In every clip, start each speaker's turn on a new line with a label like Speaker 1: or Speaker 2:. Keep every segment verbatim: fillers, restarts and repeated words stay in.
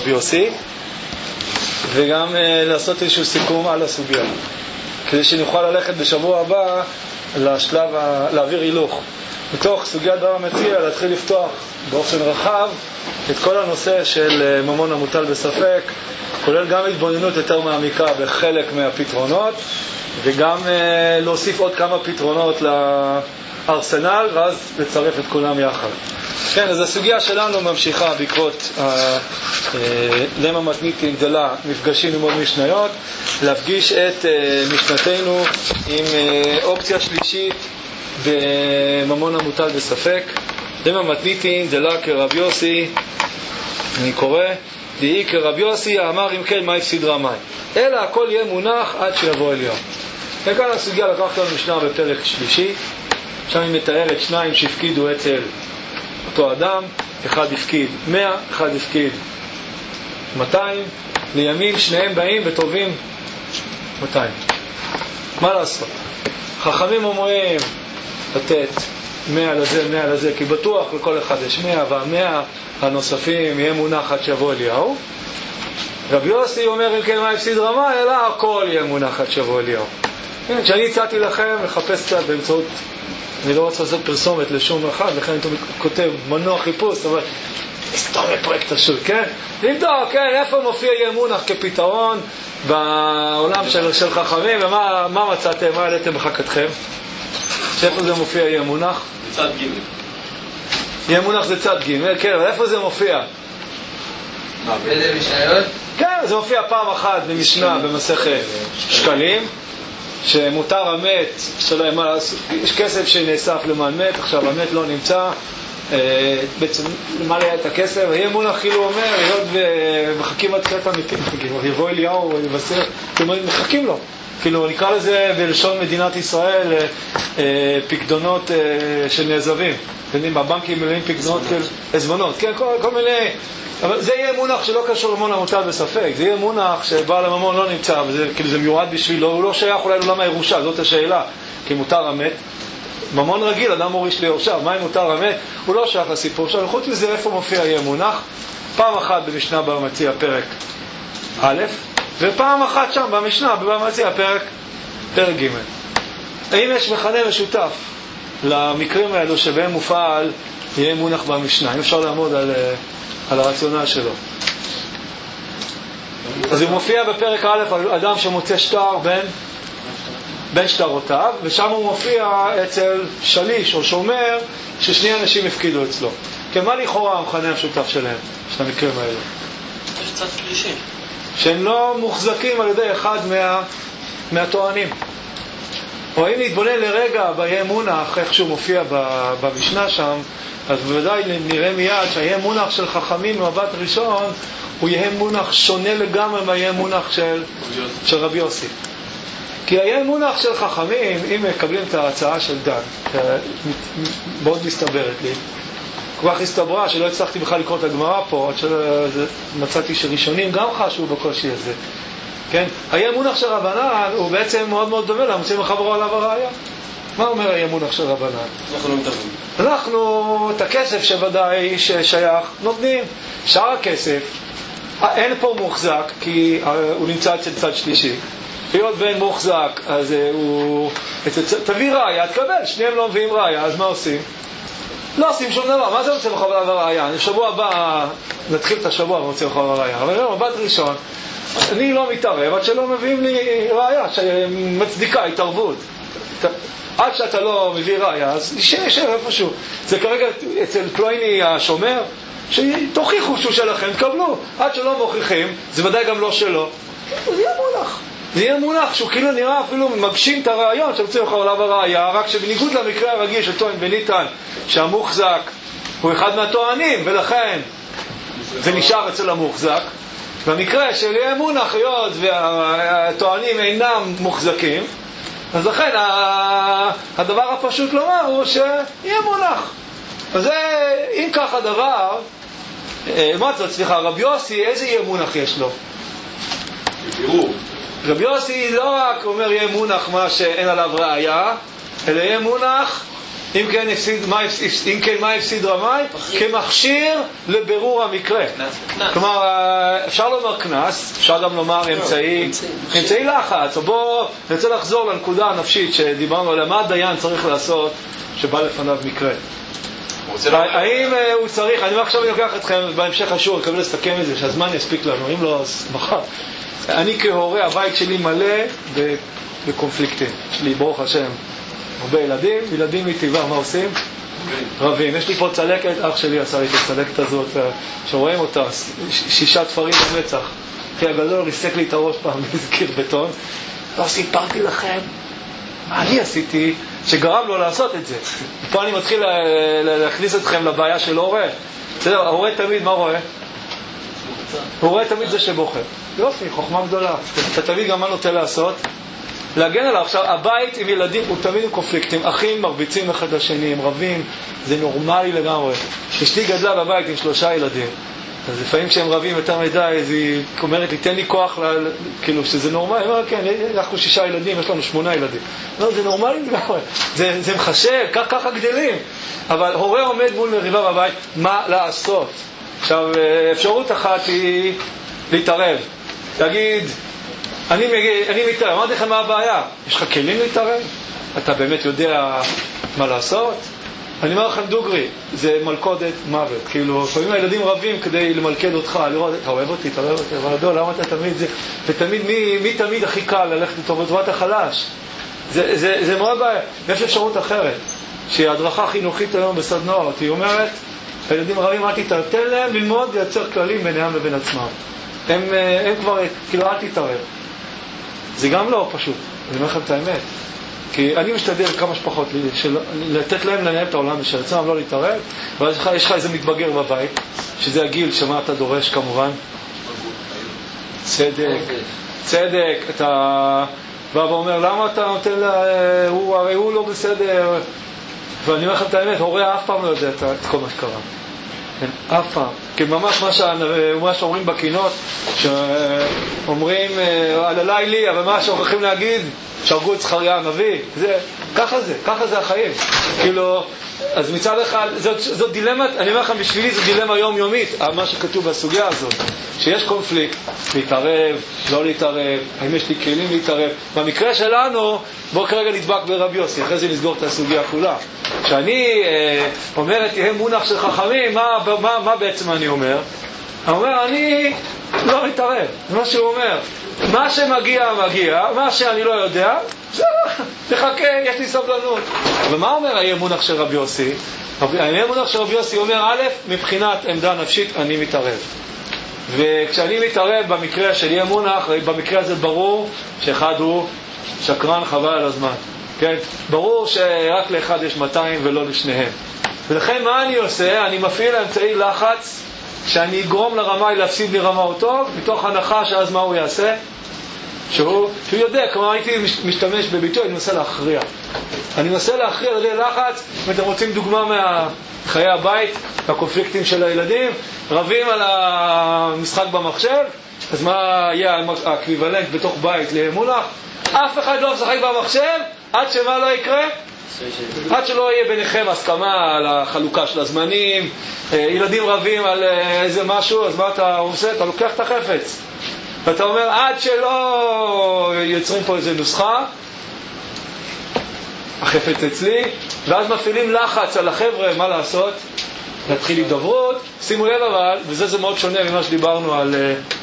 Speaker 1: רבי יוסי, וגם uh, לעשות איזשהו סיכום על הסוגיה, כדי שנוכל ללכת בשבוע הבא לשלב, ה... להעביר הילוך מתוך סוגיית דבר המציע, להתחיל לפתוח באופן רחב את כל הנושא של ממון המוטל בספק, כולל גם התבוננות יותר מעמיקה בחלק מהפתרונות, וגם אה, להוסיף עוד כמה פתרונות לארסנל, ואז לצרף את כולם יחד. כן, אז הסוגיה שלנו ממשיכה בעקבות אה, אה, למה מתניתין דלה מפגשים עם עוד משניות, להפגיש את אה, משנתנו עם אה, אופציה שלישית בממון המוטל בספק. למה מתניתין דלה כרב יוסי, אני קורא, דהי כרב יוסי אמר אם כן מה הפסיד רמי, אלא הכל יהיה מונח עד שיבוא אליהו. וכאן הסוגיה לקחת לנו משנה בפרק שלישי, שם היא מתארת שניים שהפקידו אצל אותו אדם, אחד הפקיד מאה, אחד הפקיד מאתיים, לימים שניהם באים וטובים מאתיים. מה לעשות? חכמים אומרים לתת מאה לזה, מאה לזה, כי בטוח לכל אחד יש מאה, והמאה הנוספים יהיה מונח עד שבוע אליהו. רבי יוסי אומר אם כן מה הפסיד רמה, אלא הכל יהיה מונח עד שבוע אליהו. כשאני הצעתי לכם לחפש קצת באמצעות, אני לא רוצה לעשות פרסומת לשום אחד, לכן אני כותב מנוע חיפוש, אבל סתום לפרויקט השוק, כן? לבדוק, כן, איפה מופיע יהיה מונח כפתרון בעולם של, של חכמים, ומה מה מצאתם, מה העליתם בחכתכם? שאיפה זה מופיע יהיה מונח?
Speaker 2: צד ג'
Speaker 1: יהיה מונח זה צד ג', כן, אבל איפה זה מופיע?
Speaker 2: מה, באיזה משניות?
Speaker 1: כן, זה מופיע פעם אחת במשנה במסכת שקלים, שמותר המת, יש כסף שנאסף למען מת, עכשיו המת לא נמצא, בעצם מה ליד את הכסף, יהיה מונח כאילו אומר, היות ומחכים עד קטע מתים, יבוא אליהו, יבשר, מחכים לו. כאילו נקרא לזה בלשון מדינת ישראל פקדונות של נעזבים. בבנקים מלאים פקדונות של עזבונות, כן, כל, כל מיני. אבל זה יהיה מונח שלא קשור לממון המוטל בספק, זה יהיה מונח שבעל הממון לא נמצא, וזה כאילו זה מיועד בשבילו, הוא לא שייך אולי לעולם הירושה, זאת השאלה, כי מותר המת. ממון רגיל, אדם מוריש ליורשיו, מה אם מותר המת? הוא לא שייך לסיפור שלו. חוץ מזה, איפה מופיע יהיה מונח? פעם אחת במשנה בבא מציעא פרק א', ופעם אחת שם במשנה בבא מציעא פרק פרק ג'. האם יש מכנה משותף למקרים האלו שבהם מופעל יהיה מונח במשנה? אם אפשר לעמוד על, על הרציונל שלו. אז הוא מופיע בפרק א', אדם שמוצא שטר בין בין שטרותיו, ושם הוא מופיע אצל שליש או שומר ששני אנשים הפקידו אצלו. כמה לכאורה המכנה המשותף שלהם, של המקרים האלו?
Speaker 2: יש צד שלישי.
Speaker 1: שהם לא מוחזקים על ידי אחד מה, מהטוענים. או אם נתבונן לרגע ביהיה מונח, איך שהוא מופיע במשנה שם, אז בוודאי נראה מיד שהיהיה מונח של חכמים במבט ראשון, הוא יהיה מונח שונה לגמרי מהיהיה מונח של, של רבי יוסי. כי היה מונח של חכמים, אם מקבלים את ההצעה של דן, מאוד מסתברת לי, כל כך הסתברה שלא הצלחתי בכלל לקרוא את הגמרא פה, עד שמצאתי שראשונים גם חשו בקושי הזה. כן? היה מונח של רבנן, הוא בעצם מאוד מאוד דומה למוצאים לחברו עליו הראיה. מה אומר היה מונח של רבנן?
Speaker 2: אנחנו לא מתאבים.
Speaker 1: אנחנו את הכסף שוודאי ששייך נותנים. שאר הכסף, אין פה מוחזק, כי הוא נמצא אצל צד שלישי. היות בין מוחזק, אז הוא... תביא ראיה, תקבל, שניהם לא מביאים ראיה, אז מה עושים? לא עושים שום דבר, מה זה רוצה בחבר עליו הראיה? שבוע הבא, נתחיל את השבוע ורוצה בחבר הראיה, אבל לא, מבט ראשון, אני לא מתערב, עד שלא מביאים לי ראיה, שמצדיקה התערבות. עד שאתה לא מביא ראיה, אז יישאר איפשהו. זה כרגע אצל פלויני השומר, שתוכיחו שהוא שלכם, תקבלו. עד שלא מוכיחים, זה ודאי גם לא שלו. זה יהיה מונח. זה יהיה מונח שהוא כאילו נראה אפילו מגשים את הרעיון שרוצים לך עליו הראיה, רק שבניגוד למקרה הרגיל של טוען וניתן, שהמוחזק הוא אחד מהטוענים, ולכן זה נשאר אצל המוחזק. במקרה של יהיה מונח, היות והטוענים אינם מוחזקים, אז לכן הדבר הפשוט לומר הוא שיהיה מונח. אז זה, אם כך הדבר, מה זאת, סליחה, רבי יוסי, איזה יהיה מונח יש לו?
Speaker 2: בירור.
Speaker 1: רבי יוסי לא רק אומר יהיה מונח מה שאין עליו ראיה, אלא יהיה מונח אם כן, הפסיד, מה, אם כן, מה הפסיד רמאי? כמכשיר לבירור המקרה. כלומר, אפשר לומר כנס, אפשר גם לומר אמצעי, אמצעי לחץ. או בוא, אני רוצה לחזור לנקודה הנפשית שדיברנו עליה, מה הדיין צריך לעשות שבא לפניו מקרה. האם הוא צריך, אני עכשיו אני לוקח אתכם בהמשך השיעור, אני מקווה לסכם את זה, שהזמן יספיק לנו, אם לא, אז מחר. אני כהורה, הבית שלי מלא בקונפליקטים. יש לי, ברוך השם, הרבה ילדים, ילדים מטבע, מה עושים? רבים. יש לי פה צלקת, אח שלי עשה לי את הצלקת הזאת, שרואים אותה, שישה תפרים במצח. אחי הגדול ריסק לי את הראש פעם, מזכיר בטון. לא סיפרתי לכם מה אני עשיתי שגרם לו לעשות את זה. פה אני מתחיל להכניס אתכם לבעיה של הורה. בסדר, ההורה תמיד, מה רואה? הוא רואה תמיד זה שבוחר. יופי, חוכמה גדולה. אתה תמיד גם מה נוטה לעשות? להגן עליו. עכשיו, הבית עם ילדים הוא תמיד עם קונפליקטים. אחים מרביצים אחד לשני, הם רבים. זה נורמלי לגמרי. אשתי גדלה בבית עם שלושה ילדים. אז לפעמים כשהם רבים יותר מדי, אז היא אומרת לי, תן לי כוח, ל... כאילו, שזה נורמלי. אני אומר, כן, אנחנו שישה ילדים, יש לנו שמונה ילדים. לא, זה נורמלי לגמרי. זה, זה מחשב, כך, ככה גדלים. אבל הורה עומד מול מריבה בבית, מה לעשות? עכשיו, אפשרות אחת היא להתערב. להגיד, אני, אני מתערב. אמרתי לכם מה הבעיה? יש לך כלים להתערב? אתה באמת יודע מה לעשות? אני אומר לכם דוגרי, זה מלכודת מוות. כאילו, לפעמים הילדים רבים כדי למלכד אותך, לראות, אתה אוהב אותי, אתה אוהב אותי, אבל לא, למה אתה תמיד זה? ותמיד, מי, מי תמיד הכי קל ללכת איתו בטובת החלש? זה, זה, זה מאוד בעיה. יש אפשרות אחרת, שהיא הדרכה חינוכית היום בסדנאות, היא אומרת, הילדים רבים, אל תתערב, תן להם ללמוד לייצר כללים ביניהם לבין עצמם. הם, הם כבר, כאילו, אל תתערב. זה גם לא פשוט, אני אומר לכם את האמת. כי אני משתדל כמה שפחות של, לתת להם לנהל את העולם של עצמם, לא להתערב. ואז יש לך איזה מתבגר בבית, שזה הגיל שמה אתה דורש כמובן. צדק, צדק. אתה בא ואומר, למה אתה נותן לה, הוא, הרי הוא לא בסדר. ואני אומר לכם את האמת, הורה אף פעם לא יודע את כל מה שקרה. כן, אף פעם. כי ממש מה, שה, מה שאומרים בקינות, שאומרים על הלילי לי, אבל מה שהולכים להגיד, שהרגו את זכריה הנביא, זה, ככה זה, ככה זה החיים. כאילו, אז מצד אחד, זאת, זאת דילמה, אני אומר לכם, בשבילי זו דילמה יומיומית, מה שכתוב בסוגיה הזאת, שיש קונפליקט, להתערב, לא להתערב, האם יש לי כלים להתערב. במקרה שלנו, בואו כרגע נדבק ברבי יוסי, אחרי זה נסגור את הסוגיה כולה. כשאני אה, אומרת, תהיה מונח של חכמים, מה, מה, מה בעצם אני אומר? אני אומר, אני לא מתערב, זה מה שהוא אומר. מה שמגיע, מגיע, מה שאני לא יודע, תחכה, יש לי סבלנות. ומה אומר האי-אמונח של רבי יוסי? האי-אמונח של רבי יוסי אומר, א', מבחינת עמדה נפשית, אני מתערב. וכשאני מתערב במקרה של אי-אמונח, במקרה הזה ברור שאחד הוא שקרן חבל על הזמן. כן? ברור שרק לאחד יש מאתיים ולא לשניהם. ולכן מה אני עושה? אני מפעיל אמצעי לחץ שאני אגרום לרמאי להפסיד לי רמאותו, מתוך הנחה שאז מה הוא יעשה? שהוא, שהוא יודע, כמו הייתי משתמש בביטוי, אני מנסה להכריע. אני מנסה להכריע על ידי לחץ, אם אתם רוצים דוגמה מהחיי הבית, הקונפליקטים של הילדים, רבים על המשחק במחשב, אז מה יהיה האקוויוולנט בתוך בית לאמונח? אף אחד לא משחק במחשב, עד שמה לא יקרה? עד שלא יהיה ביניכם הסכמה על החלוקה של הזמנים, ילדים רבים על איזה משהו, אז מה אתה עושה? אתה לוקח את החפץ ואתה אומר, עד שלא יוצרים פה איזה נוסחה, החפץ אצלי, ואז מפעילים לחץ על החבר'ה, מה לעשות? להתחיל הידברות. שימו לב אבל, וזה זה מאוד שונה ממה שדיברנו על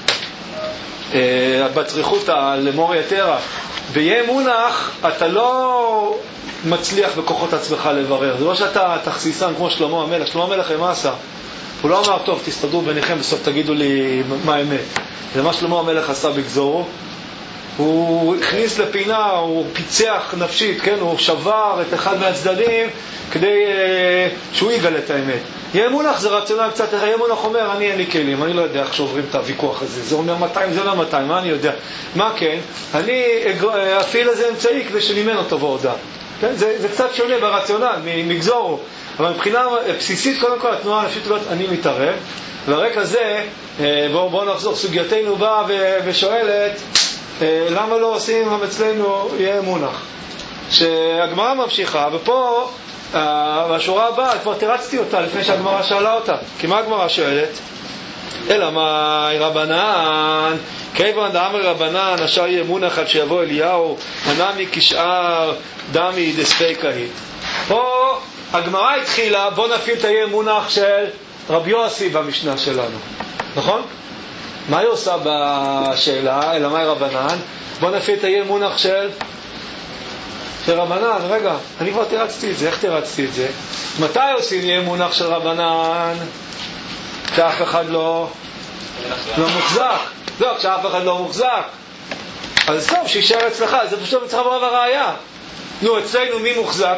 Speaker 1: בצריכות על מור יתרה. ביהיה מונח, אתה לא מצליח בכוחות עצמך לברר. זה לא שאתה תכסיסן כמו שלמה המלך. שלמה המלך מה עשה? הוא לא אמר, טוב, תסתדרו ביניכם, בסוף תגידו לי מה האמת. זה מה שלמה המלך עשה בגזורו. הוא הכניס לפינה, הוא פיצח נפשית, כן? הוא שבר את אחד מהצדדים כדי uh, שהוא יגלה את האמת. יהיה מונח זה רציונל קצת, יהיה מונח אומר, אני אין לי כלים, אני לא יודע איך שעוברים את הוויכוח הזה. זה אומר מאתיים, זה אומר מאתיים, מה אני יודע? מה כן? אני אפעיל איזה אמצעי כדי שנמנע אותו בעודה. כן? זה, זה קצת שונה ברציונל, מגזורו. אבל מבחינה בסיסית, קודם כל, התנועה הנפשית אומרת, אני מתערב. והרקע זה, בואו בוא נחזור, סוגייתנו באה ושואלת, למה לא עושים אצלנו יהיה מונח? שהגמרא ממשיכה, ופה והשורה הבאה, כבר תרצתי אותה לפני שהגמרא שאלה אותה. כי מה הגמרא שואלת? אלא מה רבנן, כיוון דאמר רבנן אשר יהיה מונח עד שיבוא אליהו הנמי כשאר דמי דספיקה היא. פה הגמרא התחילה, בוא נפעיל את היהיה מונח של רבי יוסי במשנה שלנו, נכון? מה היא עושה בשאלה? אלא מה רבנן? בוא נפעיל את היהיה מונח של של רבנן. רגע, אני כבר תרצתי את זה. איך תרצתי את זה? מתי עושים יהיה מונח של רבנן? כשאף אחד לא לא מוחזק. לא, כשאף אחד לא מוחזק, אז טוב, שישאר אצלך. זה פשוט מצריך ברב הראייה. נו, אצלנו מי מוחזק?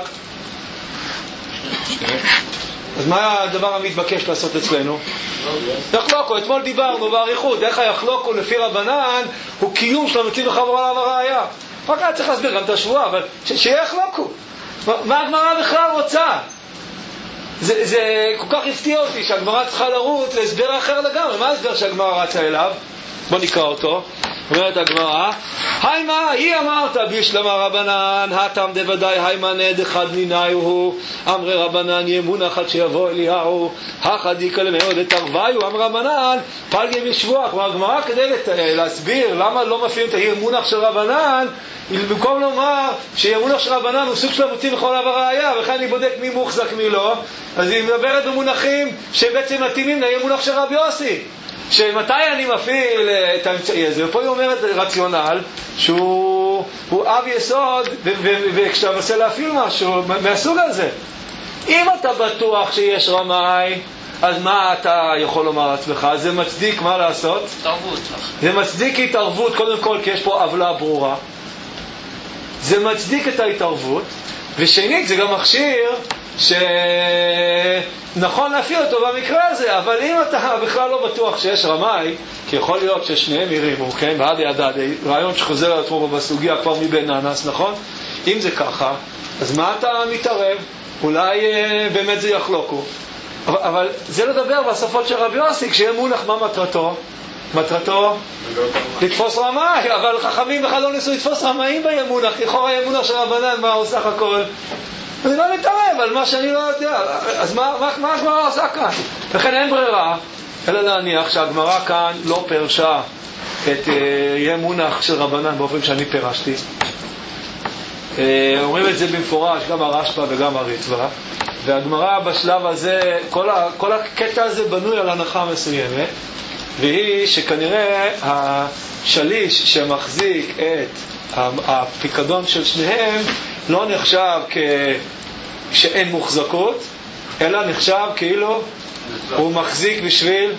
Speaker 1: אז מה הדבר המתבקש לעשות אצלנו? יחלוקו. אתמול דיברנו באריכות איך היחלוקו לפי רבנן הוא קיום של המציב לחבור עליו הראייה. רק היה צריך להסביר גם את השבועה, אבל שיחלוקו. מה הגמרא בכלל רוצה? זה, זה כל כך הפתיע אותי שהגמרא צריכה לרוץ להסבר אחר לגמרי. מה ההסבר שהגמרא רצה אליו? בוא נקרא אותו. אומרת הגמרא, היימה, היא אמרת בישלמה רבנן, הטם דוודאי היימה נד אחד ניניו הוא, אמרי רבנן ימון אחד שיבוא אליהו, החד יקל מאוד לתרוויו, אמר רבנן, פלגי משבוע. כלומר, הגמרא כדי להסביר למה לא מפעילים את הימונח של רבנן, במקום לומר שימונח של רבנן הוא סוג של המוציא בכל עבר הראייה, וכן אני בודק מי מוחזק מי לא, אז היא מדברת במונחים שבעצם מתאימים לימונח של רבי יוסי. שמתי אני מפעיל את האמצעי הזה? ופה היא אומרת רציונל שהוא הוא אב יסוד, וכשאתה מנסה להפעיל משהו מהסוג הזה, אם אתה בטוח שיש רמאי, אז מה אתה יכול לומר לעצמך? זה מצדיק מה לעשות?
Speaker 2: התערבות.
Speaker 1: זה מצדיק התערבות קודם כל, כי יש פה עוולה ברורה. זה מצדיק את ההתערבות, ושנית זה גם מכשיר שנכון להפעיל אותו במקרה הזה. אבל אם אתה בכלל לא בטוח שיש רמאי, כי יכול להיות ששניהם הרימו, כן? ועד ידד, רעיון שחוזר על עצמו בסוגיה כבר מבין נאנס, נכון? אם זה ככה, אז מה אתה מתערב? אולי אה, באמת זה יחלוקו. אבל, אבל זה לדבר בשפות של רבי יוסי, כשיהיה מונח מה מטרתו? מטרתו? לתפוס רמאי, אבל חכמים בכלל לא ניסו לתפוס רמאים בימונח, לכאורה הימונח של רבנן, מה הוא סך הכל? אני לא מתערב על מה שאני לא יודע. אז מה, מה, מה הגמרא עושה כאן? לכן אין ברירה אלא להניח שהגמרא כאן לא פרשה את יהיה מונח של רבנן באופן שאני פרשתי. אומרים את זה במפורש גם הרשב"א וגם הריטב"א, והגמרא בשלב הזה, כל, ה, כל הקטע הזה בנוי על הנחה מסוימת, והיא שכנראה השליש שמחזיק את הפיקדון של שניהם לא נחשב כשאין מוחזקות, אלא נחשב כאילו הוא מחזיק בשביל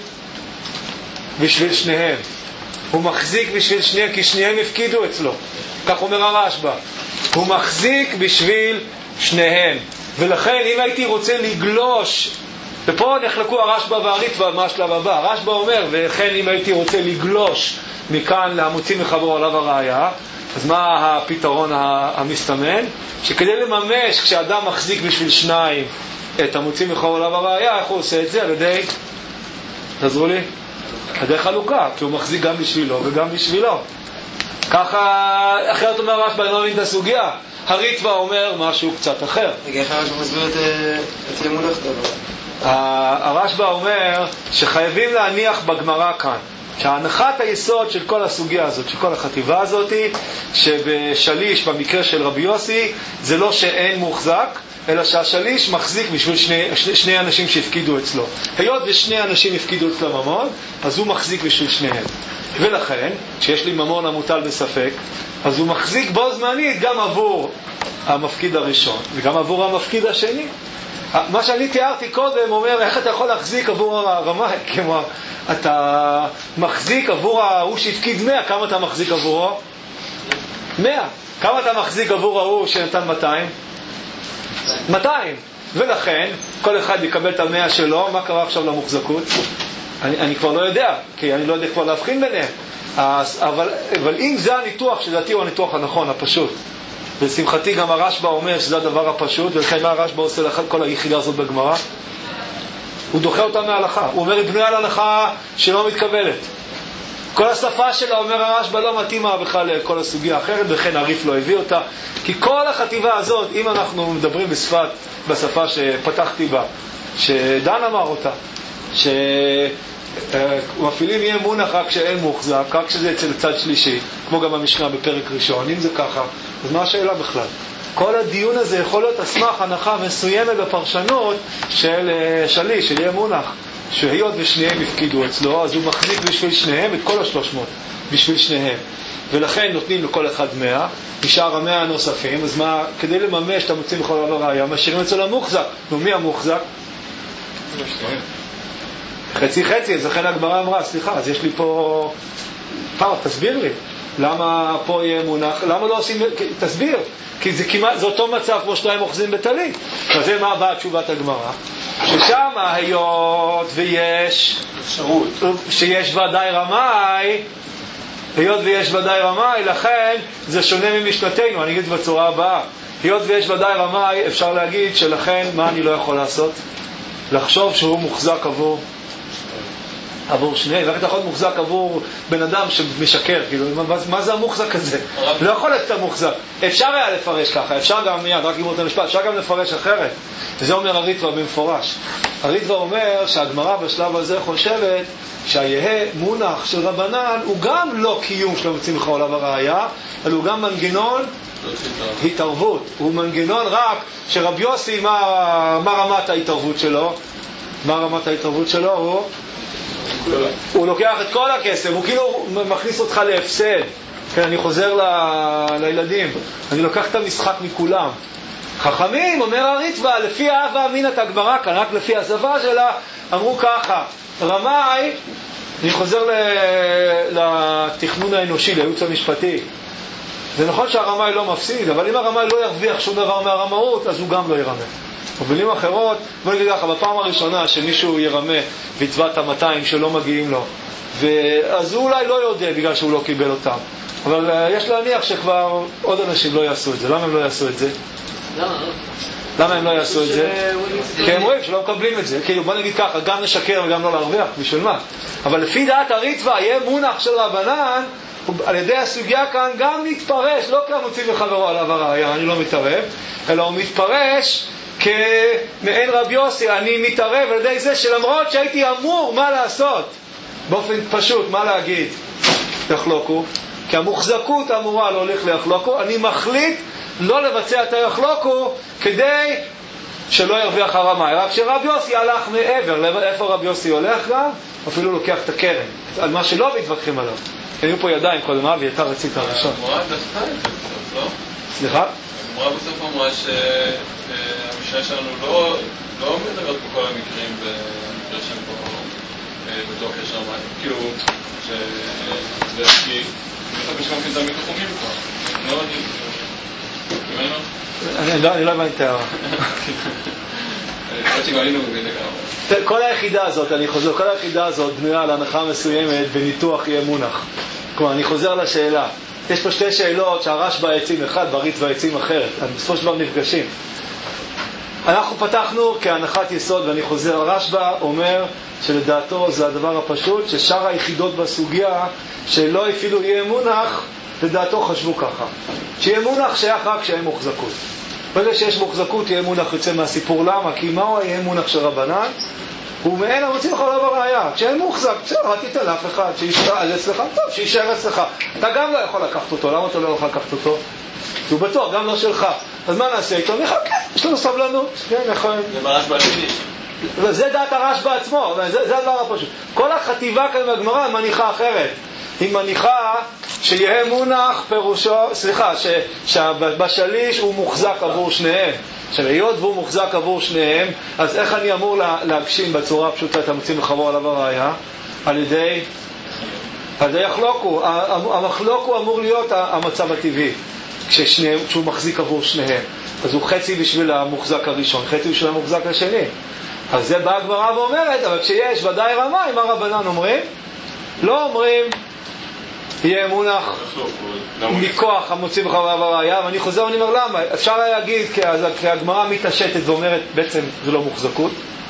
Speaker 1: בשביל שניהם. הוא מחזיק בשביל שניהם, כי שניהם הפקידו אצלו. כך אומר הרשב"א. הוא מחזיק בשביל שניהם. ולכן אם הייתי רוצה לגלוש, ופה נחלקו הרשב"א והריטב"א מה השלב הבא. הרשב"א אומר, וכן אם הייתי רוצה לגלוש מכאן להמוציא מחברו עליו הראייה, אז מה הפתרון המסתמן? שכדי לממש כשאדם מחזיק בשביל שניים את המוציא מחברו עליו הראייה, איך הוא עושה את זה? על ידי, תעזרו לי, על ידי חלוקה, כי הוא מחזיק גם בשבילו וגם בשבילו. ככה, אחרת אומר הרשב"א, אני לא מבין את הסוגיה. הריטב"א אומר משהו קצת אחר.
Speaker 2: איך הרשב"א מסביר את ימונח דבר?
Speaker 1: הרשב"א אומר שחייבים להניח בגמרא כאן שההנחת היסוד של כל הסוגיה הזאת, של כל החטיבה הזאת, שבשליש במקרה של רבי יוסי זה לא שאין מוחזק, אלא שהשליש מחזיק בשביל שני, שני, שני אנשים שהפקידו אצלו. היות ושני אנשים הפקידו אצלו ממון, אז הוא מחזיק בשביל שניהם. ולכן, כשיש לי ממון המוטל בספק, אז הוא מחזיק בו זמנית גם עבור המפקיד הראשון וגם עבור המפקיד השני. מה שאני תיארתי קודם אומר, איך אתה יכול להחזיק עבור הרמאי? כמו אתה מחזיק עבור ההוא שהפקיד מאה, כמה אתה מחזיק עבורו? מאה. כמה אתה מחזיק עבור ההוא שנתן מאתיים? מאתיים. ולכן, כל אחד יקבל את המאה שלו. מה קרה עכשיו למוחזקות? אני, אני כבר לא יודע, כי אני לא יודע כבר להבחין ביניהם. אז, אבל, אבל אם זה הניתוח, שלדעתי הוא הניתוח הנכון, הפשוט, ושמחתי גם הרשב"א אומר שזה הדבר הפשוט, ולכן מה הרשב"א עושה לכל היחידה הזאת בגמרא? הוא דוחה אותה מההלכה. הוא אומר, בנויה על הנחה שלא מתקבלת. כל השפה שלה, אומר הרשב"א, לא מתאימה בכלל לכל הסוגיה האחרת, וכן הריף לא הביא אותה. כי כל החטיבה הזאת, אם אנחנו מדברים בשפת, בשפה שפתחתי בה, שדן אמר אותה, שמפעילים יהיה מונח רק כשאין מוחזק, רק כשזה אצל צד שלישי, כמו גם המשנה בפרק ראשון, אם זה ככה, אז מה השאלה בכלל? כל הדיון הזה יכול להיות אסמך הנחה מסוימת בפרשנות של שליש, של יהיה מונח, שהיות ושניהם הפקידו אצלו, אז הוא מחזיק בשביל שניהם את כל השלוש מאות, בשביל שניהם. ולכן נותנים לכל אחד מאה, נשאר המאה הנוספים, אז מה, כדי לממש את המוצאים בכל עבר ראיה, משאירים אצל המוחזק. נו, מי המוחזק? חצי חצי, אז לכן הגמרא אמרה, סליחה, אז יש לי פה פעם, תסביר לי, למה פה יהיה מונח, למה לא עושים, תסביר, כי זה כמעט, זה אותו מצב כמו שניים אוחזים בטלית. אז זה מה באה תשובת הגמרא, ששם היות ויש אפשרות, שיש ודאי רמאי, היות ויש ודאי רמאי, לכן זה שונה ממשנתנו, אני אגיד בצורה הבאה, היות ויש ודאי רמאי, אפשר להגיד שלכן מה אני לא יכול לעשות? לחשוב שהוא מוחזק עבור עבור שני, ואיך אתה יכול להיות מוחזק עבור בן אדם שמשקר, כאילו, מה, מה זה המוחזק הזה? לא יכול להיות המוחזק. אפשר היה לפרש ככה, אפשר גם מיד, רק לגמור את המשפט, אפשר גם לפרש אחרת. וזה אומר הריטב"א במפורש. הריטב"א אומר שהגמרא בשלב הזה חושבת שהיהא מונח של רבנן הוא גם לא קיום של המוצאים בכל עבר הראיה, אבל הוא גם מנגנון התערבות. הוא מנגנון רק שרבי יוסי, מה, מה רמת ההתערבות שלו? מה רמת ההתערבות שלו? הוא הוא לוקח את כל הכסף, הוא כאילו מכניס אותך להפסד. כן, אני חוזר ל... לילדים, אני לוקח את המשחק מכולם. חכמים, אומר הריטב"א, לפי האהבה אמינת הגמרא כאן, רק לפי הספה שלה, אמרו ככה, רמאי, אני חוזר ל... לתכנון האנושי, לייעוץ המשפטי. זה נכון שהרמאי לא מפסיד, אבל אם הרמאי לא ירוויח שום דבר מהרמאות, אז הוא גם לא ירמה. במילים אחרות, בוא נגיד ככה, בפעם הראשונה שמישהו ירמה ויצבע את המאתיים שלא מגיעים לו, אז הוא אולי לא יודע בגלל שהוא לא קיבל אותם, אבל uh, יש להניח שכבר עוד אנשים לא יעשו את זה. למה הם לא יעשו את זה? למה? למה הם לא יעשו את זה? כי הם רואים שלא מקבלים את זה. כאילו, בוא נגיד ככה, גם נשקר וגם לא להרוויח, בשביל מה? אבל לפי דעת הריטב"א, יהיה מונח של רבנן, על ידי הסוגיה כאן גם מתפרש, לא כמוציא וחברו על עבר הראיה, אני לא מתערב, אלא הוא מתפרש כמעין רבי יוסי, אני מתערב על ידי זה שלמרות שהייתי אמור מה לעשות, באופן פשוט, מה להגיד? יחלוקו, כי המוחזקות אמורה לא הולך ליחלוקו, אני מחליט לא לבצע את היחלוקו כדי שלא ירוויח הרמאי. רק שרבי יוסי הלך מעבר, איפה רבי יוסי הולך גם? אפילו לוקח את הקרן, על מה שלא מתווכחים עליו. היו פה ידיים קודם, אבי, אתה רצית הראשון.
Speaker 3: הגמרא דחתה את זה בסוף, לא?
Speaker 1: סליחה?
Speaker 3: הגמרא בסוף אמרה שהמשנה שלנו לא מדברת בכל המקרים במקרה שהם פה בתוך יש רמאי. כאילו, שזה כי בסוף יש גם כן תמיד תחומים כבר.
Speaker 1: אני לא הבנתי את הערה. כל היחידה הזאת, אני חוזר, כל היחידה הזאת בנויה על הנחה מסוימת בניתוח יהיה מונח. כלומר, אני חוזר לשאלה. יש פה שתי שאלות שהרשב"א העצים אחד והריטב"א העצים אחרת. בסופו של דבר נפגשים. אנחנו פתחנו כהנחת יסוד, ואני חוזר, הרשב"א אומר שלדעתו זה הדבר הפשוט, ששאר היחידות בסוגיה שלא אפילו יהיה מונח, לדעתו חשבו ככה. שיהיה מונח שייך רק כשהם מוחזקות. ברגע שיש מוחזקות, יהיה מונח יוצא מהסיפור. למה? כי מהו יהיה מונח של רבנן? הוא מעין המוציא בכל עבר הראיה. כשאין מוחזק, בסדר, אל תיתן לאף אחד שישאר אצלך, טוב, שישאר אצלך. אתה גם לא יכול לקחת אותו. למה אתה לא יכול לקחת אותו? הוא בטוח, גם לא שלך. אז מה נעשה איתו? נחכה, יש לנו סבלנות. כן, נכון.
Speaker 3: זה ברשב"א השני.
Speaker 1: וזה דעת הרשב"א עצמו, זה, זה הדבר הפשוט. כל החטיבה כאן בגמרא מניחה אחרת. היא מניחה שיהיה מונח פירושו, סליחה, ש, שבשליש הוא מוחזק עבור שניהם. שהיות והוא מוחזק עבור שניהם, אז איך אני אמור לה, להגשים בצורה הפשוטה את המוצאים לחבור על עבר הראיה? על ידי, על ידי יחלוקו. המחלוקו אמור להיות המצב הטבעי, כששניהם, כשהוא מחזיק עבור שניהם. אז הוא חצי בשביל המוחזק הראשון, חצי בשביל המוחזק השני. אז זה באה הגמרא ואומרת, אבל כשיש ודאי רמאי, מה רבנן אומרים? לא אומרים יהיה מונח מכוח המוציא בכל עבר הראיה. ואני חוזר ואני אומר למה? אפשר להגיד כי הגמרא מתעשתת ואומרת בעצם זה לא מוחזקות,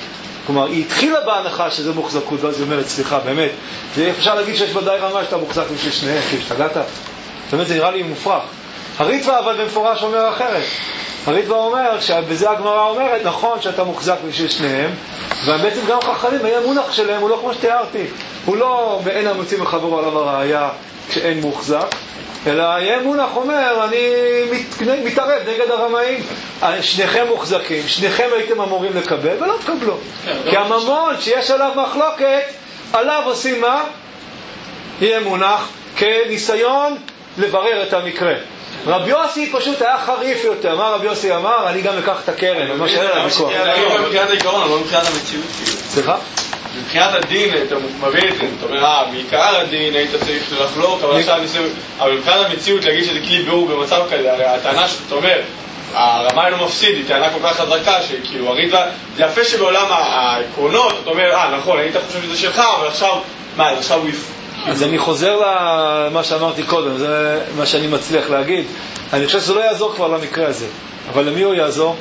Speaker 1: כלומר, היא התחילה בהנחה שזה מוחזקות, ואז היא אומרת, סליחה, באמת, אפשר להגיד שיש ודאי רמה שאתה מוחזק בשביל שניהם, כי השתגעת. זאת אומרת, זה נראה לי מופרך. הריטווה אבל במפורש אומר אחרת. הריטווה אומר, שבזה הגמרא אומרת, נכון שאתה מוחזק בשביל שניהם, ובעצם גם חכמים, היה מונח שלהם, הוא לא כמו שתיארתי. הוא לא באין המוציא מחברו עליו הראיה כשאין מוחזק, אלא היה מונח אומר, אני מת, מתערב נגד הרמאים. שניכם מוחזקים, שניכם הייתם אמורים לקבל, ולא תקבלו. כי הממון שיש עליו מחלוקת, עליו עושים מה? יהיה מונח כניסיון לברר את המקרה. רבי יוסי פשוט היה חריף יותר. מה רבי יוסי אמר? אני גם אקח את הקרן. מה שאין לה מקום.
Speaker 3: מבחינת העיקרון, אבל מבחינת המציאות.
Speaker 1: סליחה?
Speaker 3: מבחינת הדין, אתה מביא את זה. אתה אומר, אה, מעיקר הדין היית צריך לחלוק, אבל עכשיו ניסיון. אבל מבחינת המציאות, להגיד שזה כלי בירור במצב כזה, הרי הטענה שאתה אומר, הרמה אינו מפסיד, היא טענה כל כך חזקה, שכאילו, הריטווה, זה יפה שבעולם העקרונות, אתה אומר, אה, נכון, היית חושב שזה שלך, אבל עכשיו, מה, עכשיו הוא יפ...
Speaker 1: אז אני חוזר למה שאמרתי קודם, זה מה שאני מצליח להגיד. אני חושב שזה לא יעזור כבר למקרה הזה. אבל למי הוא יעזור?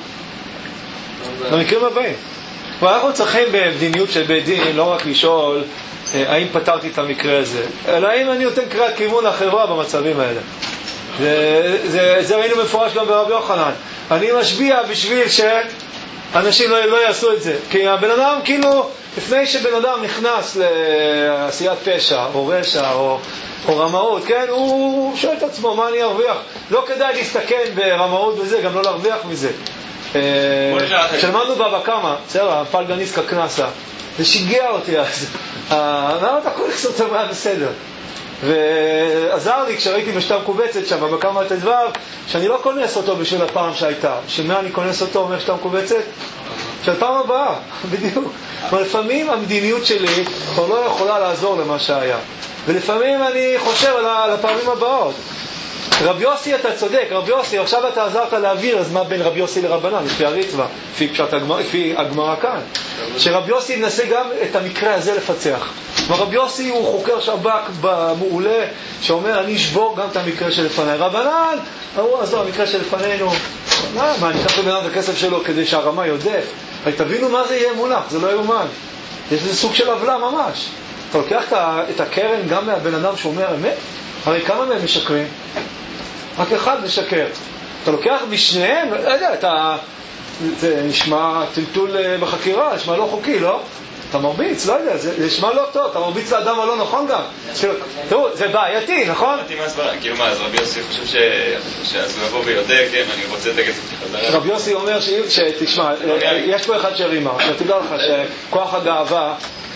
Speaker 1: למקרים הבאים. ואנחנו צריכים במדיניות של בית דין לא רק לשאול האם פתרתי את המקרה הזה, אלא האם אני נותן קריאת כיוון לחברה במצבים האלה. זה, זה, זה ראינו מפורש גם ברבי יוחנן. אני משביע בשביל שאנשים לא, לא יעשו את זה. כי הבן אדם כאילו, לפני שבן אדם נכנס לעשיית פשע או רשע או, או רמאות, כן, הוא שואל את עצמו מה אני ארוויח. לא כדאי להסתכן ברמאות וזה, גם לא להרוויח מזה. כשלמדנו בבא קמא, בסדר, פלגניסקה כנסה, זה שיגע אותי אז. מה אתה כל כך סרטה מה בסדר? ועזר לי כשראיתי בשתה מקובצת שם בבא קמא תדבר, שאני לא כונס אותו בשביל הפעם שהייתה. שמה אני כונס אותו אומר שתה מקובצת? של פעם הבאה, בדיוק. אבל לפעמים המדיניות שלי כבר לא יכולה לעזור למה שהיה. ולפעמים אני חושב על הפעמים הבאות. רבי יוסי אתה צודק, רבי יוסי, עכשיו אתה עזרת להעביר, אז מה בין רבי יוסי לרבנן? לפי הריטווה, לפי פשט הגמרא, לפי הגמרא כאן. שרבי יוסי ינסה גם את המקרה הזה לפצח. רבי יוסי הוא חוקר שב"כ במעולה, שאומר אני אשבור גם את המקרה שלפני. רבנן, אמרו, אז לא, המקרה שלפנינו, מה, מה, אני אקח לבנן את הכסף שלו כדי שהרמה יודף. אבל תבינו מה זה יהיה מונח, זה לא יאומן. יש איזה סוג של עוולה ממש. אתה לוקח את הקרן גם מהבן אדם שאומר אמת? הרי כמה מהם משקרים? רק אחד משקר. אתה לוקח בשניהם, לא יודע, אתה... זה נשמע טלטול בחקירה, נשמע לא חוקי, לא? אתה מרביץ, לא יודע, זה נשמע לא טוב, אתה מרביץ לאדם הלא נכון גם. תראו, זה בעייתי, נכון?
Speaker 3: כאילו מה, אז רבי יוסי חושב שאז הוא יבוא ויודע, כן, אני רוצה את הכסף חזרה.
Speaker 1: רבי יוסי אומר שתשמע, יש פה אחד שרימה, שתדע לך שכוח הגאווה